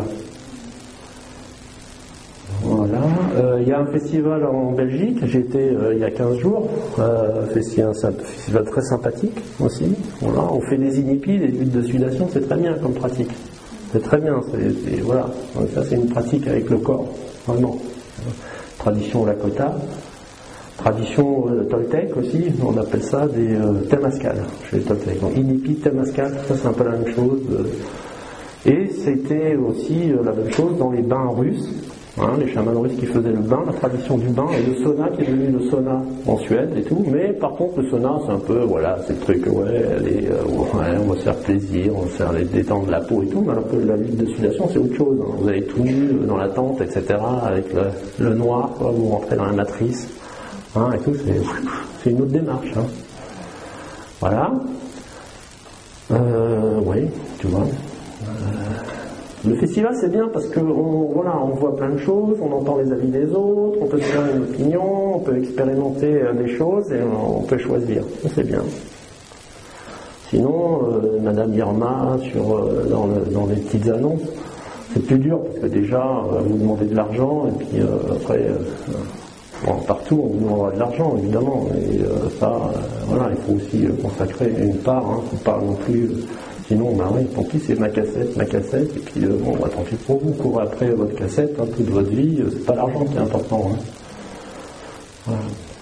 Voilà. Euh, il y a un festival en Belgique, j'ai été euh, il y a quinze jours, euh, festival, un festival très sympathique aussi. Voilà. On fait des inhipis, des luttes de sudation, c'est très bien comme pratique. C'est très bien, c'est, c'est, voilà. Ça c'est une pratique avec le corps, vraiment. Tradition Lakota, tradition euh, Toltec aussi, on appelle ça des euh, Temazcal chez les Toltec. Donc inhipi, Temazcal, tout ça c'est un peu la même chose. Euh, et c'était aussi euh, la même chose dans les bains russes. Hein, les chamans russes qui faisaient le bain, la tradition du bain, et le sauna qui est devenu le sauna en Suède et tout, mais par contre le sauna c'est un peu, voilà, c'est le truc, ouais, allez, euh, ouais, on va se faire plaisir, on va se faire les détendre la peau et tout, mais alors que la lutte de sudation c'est autre chose, hein. Vous allez tout nu dans la tente, et cetera, avec le, le noir, quoi, vous rentrez dans la matrice, hein, et tout, c'est, c'est une autre démarche, hein. Voilà. Euh, oui, tu vois. Euh, Le festival c'est bien parce que on, voilà, on voit plein de choses, on entend les avis des autres, on peut se faire une opinion, on peut expérimenter des choses et on, on peut choisir. C'est bien. Sinon, euh, Madame Irma, sur, euh, dans, le, dans les petites annonces, c'est plus dur parce que déjà, euh, vous demandez de l'argent et puis euh, après, euh, bon, partout, on vous demandera de l'argent évidemment. Et euh, ça, euh, voilà, il faut aussi euh, consacrer une part, hein, faut pas non plus. Euh, sinon, bah oui, tant pis, c'est ma cassette, ma cassette, et puis euh, bon, bah, tant pis pour vous, courez après votre cassette, hein, toute votre vie, euh, c'est pas l'argent qui est important. Hein. Voilà.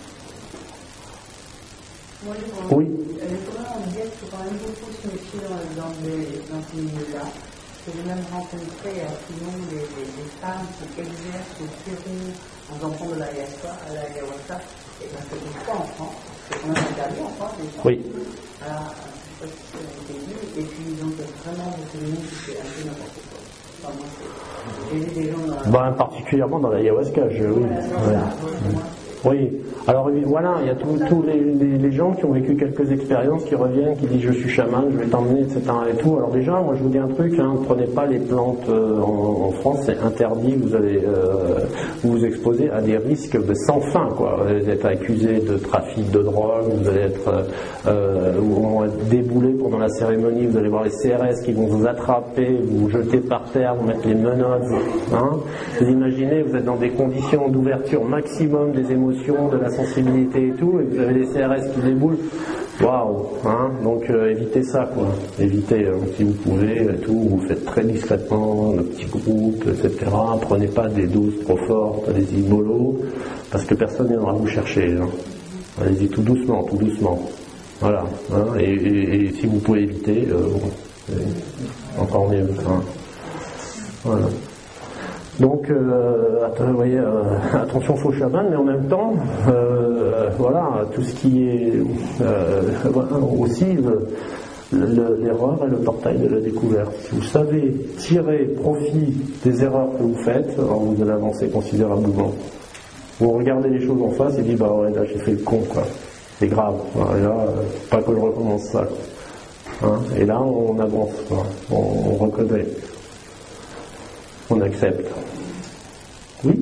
Moi, Oui. Il faudrait en dire qu'il faut quand même beaucoup se méfier dans, les, dans ces milieux-là. J'ai même rencontré à Toulon des, des, des femmes qui exercent au Pérou en enfants de l'ayahuasca, à l'ayahuasca, et bien que une fois en France, c'est quand même interdit en France, des gens. Oui. Voilà, je sais pas si c'est un début, et puis ils ont vraiment beaucoup de monde qui fait un peu n'importe quoi. Enfin, moi, j'ai vu des gens dans la... Bah, particulièrement dans l'ayahuasca, je... oui. Voilà, Ouais. ça, moi, Oui, alors voilà, il y a tous les, les, les gens qui ont vécu quelques expériences, qui reviennent, qui disent je suis chaman, je vais t'emmener, et cetera et tout. Alors déjà, moi je vous dis un truc, hein, ne prenez pas les plantes euh, en, en France, c'est interdit, vous allez euh, vous, vous exposer à des risques de sans fin, quoi. Vous allez être accusé de trafic de drogue, vous allez être euh, vous être déboulé pendant la cérémonie, vous allez voir les C R S qui vont vous attraper, vous jeter par terre, vous mettre les menottes, hein. Vous imaginez, vous êtes dans des conditions d'ouverture maximum des émotions, de la sensibilité et tout, et vous avez les C R S qui déboulent, waouh, hein, donc euh, évitez ça, quoi, évitez, euh, si vous pouvez, et tout, vous faites très discrètement, de petits groupes, et cetera, prenez pas des doses trop fortes, des ibolos, parce que personne ne viendra vous chercher, hein. Allez-y tout doucement, tout doucement, voilà, hein, et, et, et si vous pouvez éviter, euh, bon, encore mieux, hein. Voilà. Donc, euh, vous voyez, euh, attention faux chaman, mais en même temps, euh, voilà, tout ce qui est euh, voilà, aussi le, le, l'erreur est le portail de la découverte. Si vous savez tirer profit des erreurs que vous faites, alors vous allez avancer considérablement. Vous regardez les choses en face et dites, bah ouais, là j'ai fait le con, quoi. C'est grave. Voilà, et là, euh, pas que je recommence ça, quoi. Hein, et là, on avance, quoi. On, on reconnaît. On accepte. Oui.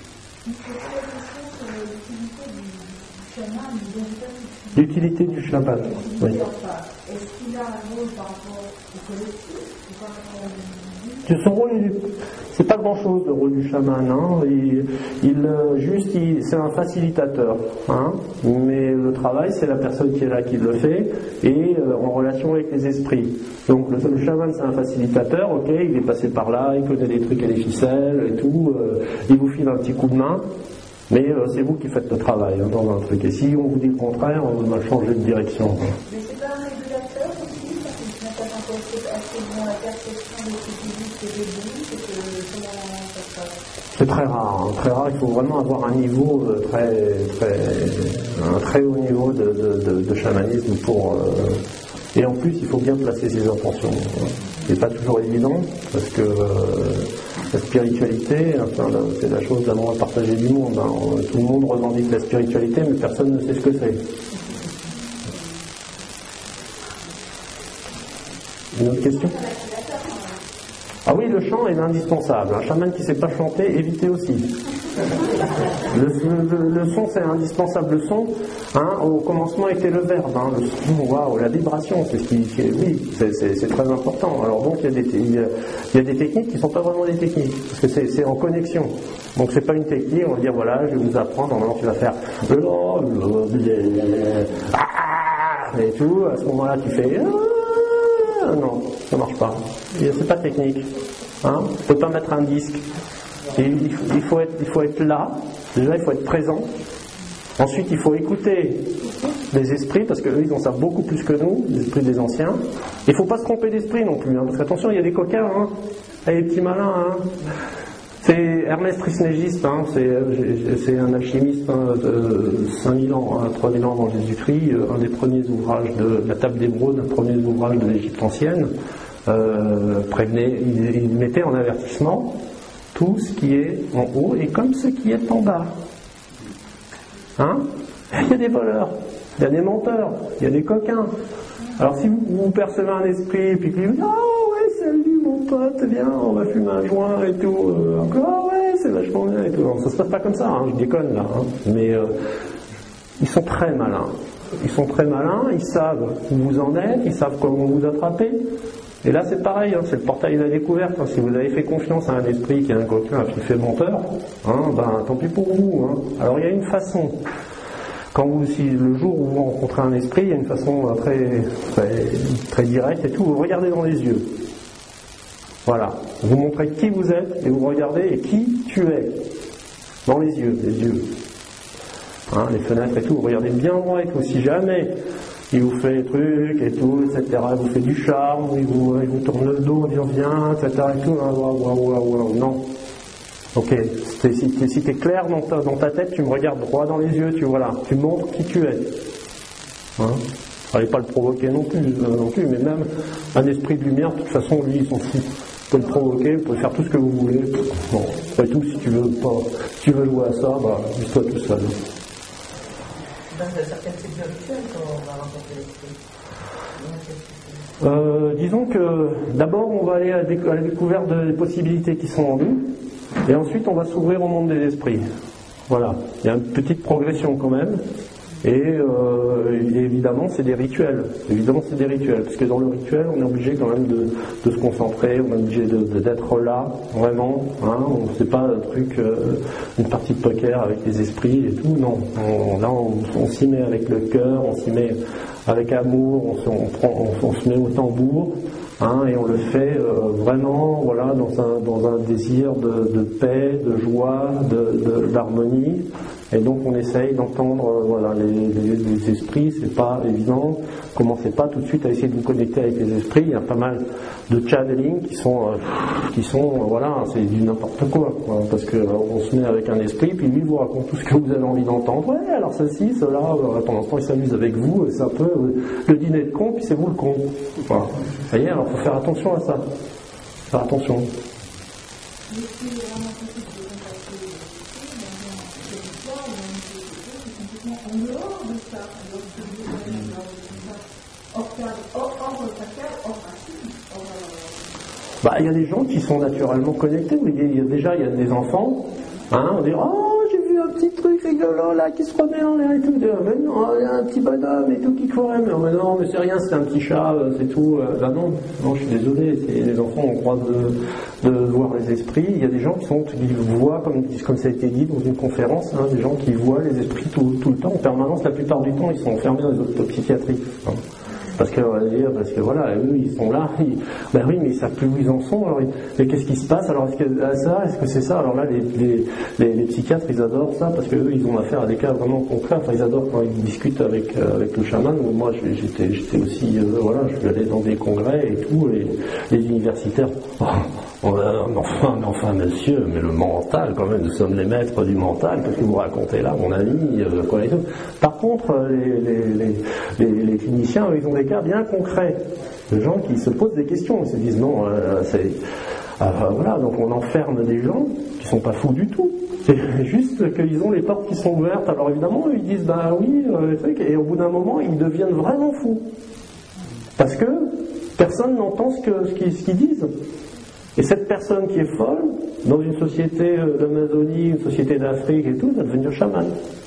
L'utilité du chaman. Oui. est-ce qu'il a un rôle par rapport au collectif? Son rôle, c'est pas grand-chose le rôle du chaman. Hein. Il, il juste, il, c'est un facilitateur. Hein. Mais le travail, c'est la personne qui est là qui le fait et euh, en relation avec les esprits. Donc le, le chaman, c'est un facilitateur. Ok, il est passé par là, il connaît des trucs et des ficelles et tout. Euh, il vous file un petit coup de main. Mais euh, c'est vous qui faites le travail hein, dans un truc. Et si on vous dit le contraire, on va changer de direction. Mais c'est pas un régulateur aussi, parce qu'il n'a pas encore assez bien la perception de ce qui dit et des bruits, c'est que comment ça se passe? C'est très rare, hein, très rare. Il faut vraiment avoir un niveau euh, très, très, un très haut niveau de, de, de, de chamanisme pour. Euh, et en plus, il faut bien placer ses intentions. C'est pas toujours évident parce que euh, la spiritualité, enfin, c'est la chose d'amour à partager du monde. Hein. Tout le monde revendique la spiritualité, mais personne ne sait ce que c'est. Une autre question? Ah oui, le chant est indispensable. Un chaman qui ne sait pas chanter, évitez aussi. Le, le, le son, c'est indispensable. Le son, hein, au commencement était le verbe. Hein, le son, waouh, la vibration, c'est ce qui, qui oui, c'est, c'est, c'est très important. Alors donc, il y a des, il y a, il y a des techniques qui ne sont pas vraiment des techniques, parce que c'est, c'est en connexion. Donc c'est pas une technique. On va dire voilà, je vais vous apprendre. Normalement, tu vas faire et tout. À ce moment-là, tu fais ah, non, ça marche pas. C'est pas technique. Hein, on ne peut pas mettre un disque. Et il, il, faut être, il faut être là. Déjà, il faut être présent. Ensuite, il faut écouter les esprits, parce qu'eux, ils en savent beaucoup plus que nous, les esprits des anciens. Il ne faut pas se tromper d'esprit non plus, hein, parce qu'attention, il y a des coquins, hein, et des petits malins. Hein. C'est Hermès Trismégiste, hein, c'est, c'est un alchimiste hein, de cinq mille ans, hein, trois mille ans avant Jésus-Christ, un des premiers ouvrages de, de la table d'Hébreu, un des premiers ouvrages de l'Égypte ancienne. Euh, prévenait, il, il mettait en avertissement tout ce qui est en haut et comme ce qui est en bas. Hein? Il y a des voleurs, il y a des menteurs, il y a des coquins. Alors si vous, vous percevez un esprit et puis qu'il vous dit oh ouais salut mon pote, viens on va fumer un joint et tout, euh, encore oh, ouais c'est vachement bien et tout. Non, ça se passe pas comme ça, hein, je déconne là, hein. Mais euh, ils sont très malins. ils sont très malins, ils savent où vous en êtes, ils savent comment vous attraper. Et là c'est pareil, hein, c'est le portail de la découverte. Hein. Si vous avez fait confiance à un esprit qui est un coquin qui fait menteur, hein, ben tant pis pour vous. Hein. Alors il y a une façon. Quand vous, si le jour où vous rencontrez un esprit, il y a une façon très, très, très directe et tout, vous regardez dans les yeux. Voilà. Vous montrez qui vous êtes et vous regardez et qui tu es. Dans les yeux, les yeux. Hein, les fenêtres et tout, vous regardez bien droit et tout. Si jamais il vous fait des trucs et tout, et cetera, il vous fait du charme, il vous, il vous tourne le dos, il dit viens, et cetera et tout, hein, waouh, waouh, waouh, waouh, non. Ok, si tu si es clair dans ta, dans ta tête, tu me regardes droit dans les yeux, tu voilà, tu montres qui tu es. Hein, fallait pas le provoquer non plus, euh, non plus, mais même un esprit de lumière, de toute façon, lui, il s'en fout. Vous pouvez le provoquer, vous pouvez faire tout ce que vous voulez. Bon, après tout, si tu veux pas, si tu veux jouer à ça, bah, dis-toi tout seul. Dans certains types de rituels, quand on va rencontrer l'esprit. Euh, disons que d'abord on va aller à, déc- à la découverte des possibilités qui sont en nous, et ensuite on va s'ouvrir au monde des esprits. Voilà, il y a une petite progression quand même, et, euh, et évidemment c'est des rituels. Évidemment c'est des rituels, parce que dans le rituel on est obligé quand même de, de se concentrer, on est obligé de, de, d'être là, vraiment. Hein, on c'est pas un truc, euh, une partie de poker avec les esprits et tout. Non, on, là on, on s'y met avec le cœur, on s'y met avec amour, on se, on prend, on, on se met au tambour, hein, et on le fait euh, vraiment, voilà, dans un, dans un désir de, de paix, de joie, de, de, d'harmonie. Et donc on essaye d'entendre, euh, voilà, les, les, les esprits. C'est pas évident. Commencez pas tout de suite à essayer de vous connecter avec les esprits. Il y a pas mal de channeling qui sont, euh, qui sont, euh, voilà, c'est du n'importe quoi, quoi, parce que euh, on se met avec un esprit, puis lui vous raconte tout ce que vous avez envie d'entendre. Ouais, alors ceci, cela. Euh, pendant ce temps il s'amuse avec vous. C'est un peu euh, le dîner de con, puis c'est vous le con. Voilà. Ça y est, alors faut faire attention à ça. Faire attention. Bah, il y a des gens qui sont naturellement connectés. Il y a, déjà, il y a des enfants. Hein, on dit oh, j'ai vu un petit truc rigolo là qui se remet en l'air et tout. Mais non, il y a un petit bonhomme et tout qui courait. Mais non, mais c'est rien, c'est un petit chat, c'est tout. Bah non, non, je suis désolé. C'est, les enfants ont le droit de, de voir les esprits. Il y a des gens qui sont, qui voient, comme, comme ça a été dit dans une conférence, hein, des gens qui voient les esprits tout, tout le temps, en permanence. La plupart du temps, ils sont enfermés dans les hôpitaux psychiatriques. Hein. Parce que, on va dire, parce que voilà, eux ils sont là, ils, ben oui, mais ils savent plus où ils en sont. Alors, ils, mais qu'est-ce qui se passe? Alors est-ce que ah, ça, est-ce que c'est ça? Alors là, les, les, les, les psychiatres, ils adorent ça parce que eux, ils ont affaire à des cas vraiment concrets. Enfin, ils adorent quand ils discutent avec euh, avec le chaman. Moi, j'étais, j'étais aussi, euh, voilà, je suis allé dans des congrès et tout, et les universitaires. Oh, on a, enfin, mais enfin, monsieur, mais le mental, quand même, nous sommes les maîtres du mental. Qu'est-ce que vous racontez là, mon ami? Euh, quoi et tout. Par contre, les, les, les, les, les cliniciens, eux, ils ont des cas bien concrets, de gens qui se posent des questions, ils se disent non, euh, c'est euh, voilà, donc on enferme des gens qui sont pas fous du tout, c'est juste qu'ils ont les portes qui sont ouvertes. Alors évidemment ils disent bah oui, euh, les trucs, et au bout d'un moment ils deviennent vraiment fous parce que personne n'entend ce, que, ce, qu'ils, ce qu'ils disent. Et cette personne qui est folle dans une société d'Amazonie, une société d'Afrique et tout, va devenir chaman.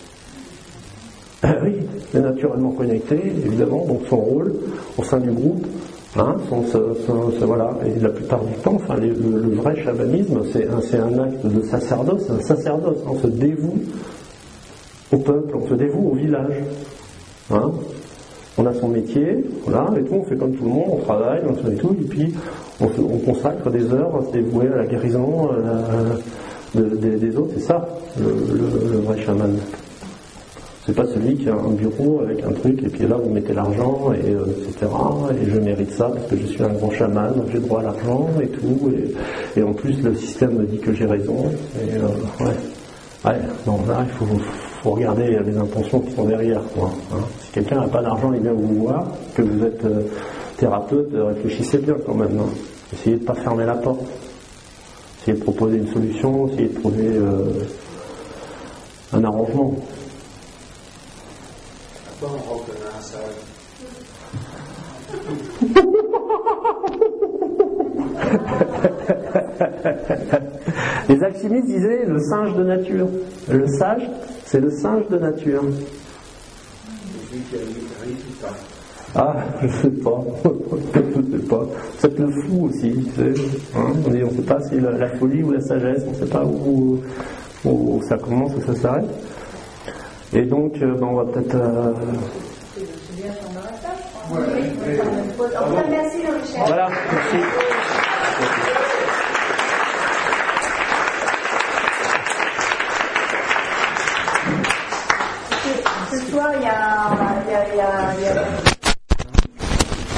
Ah oui, il est naturellement connecté, évidemment, donc son rôle au sein du groupe, hein, son, son, son, voilà, et la plupart du temps, enfin, les, le, le vrai chamanisme, c'est un, c'est un acte de sacerdoce, un sacerdoce, on se dévoue au peuple, on se dévoue au village, hein. On a son métier, voilà, et tout, on fait comme tout le monde, on travaille, on fait tout, et puis on, se, on consacre des heures à se dévouer à la guérison à la, de, de, des autres, c'est ça, le, le, le vrai chaman. C'est pas celui qui a un bureau avec un truc et puis là vous mettez l'argent et euh, et cetera. Et je mérite ça parce que je suis un grand chaman, donc j'ai droit à l'argent et tout. Et, et en plus le système me dit que j'ai raison. Et euh, ouais, ouais. Non, là il faut, faut regarder les intentions qui sont derrière, quoi. Hein. Si quelqu'un n'a pas d'argent, il vient vous voir, que vous êtes euh, thérapeute, réfléchissez bien quand même. Hein. Essayez de pas fermer la porte. Essayez de proposer une solution. Essayez de trouver euh, un arrangement. On reconnaît un sage. Les alchimistes disaient le singe de nature. Le sage, c'est le singe de nature. Celui qui rit tout le temps. Ah, je sais pas. Je sais pas. Peut-être le fou aussi. Tu sais. Hein, on ne sait pas si la, la folie ou la sagesse, on ne sait pas où, où ça commence, où ça s'arrête. Et donc, euh, ben, on va peut-être. Euh... C'est bien son marathon. En tout cas, merci, Richard. Voilà, merci.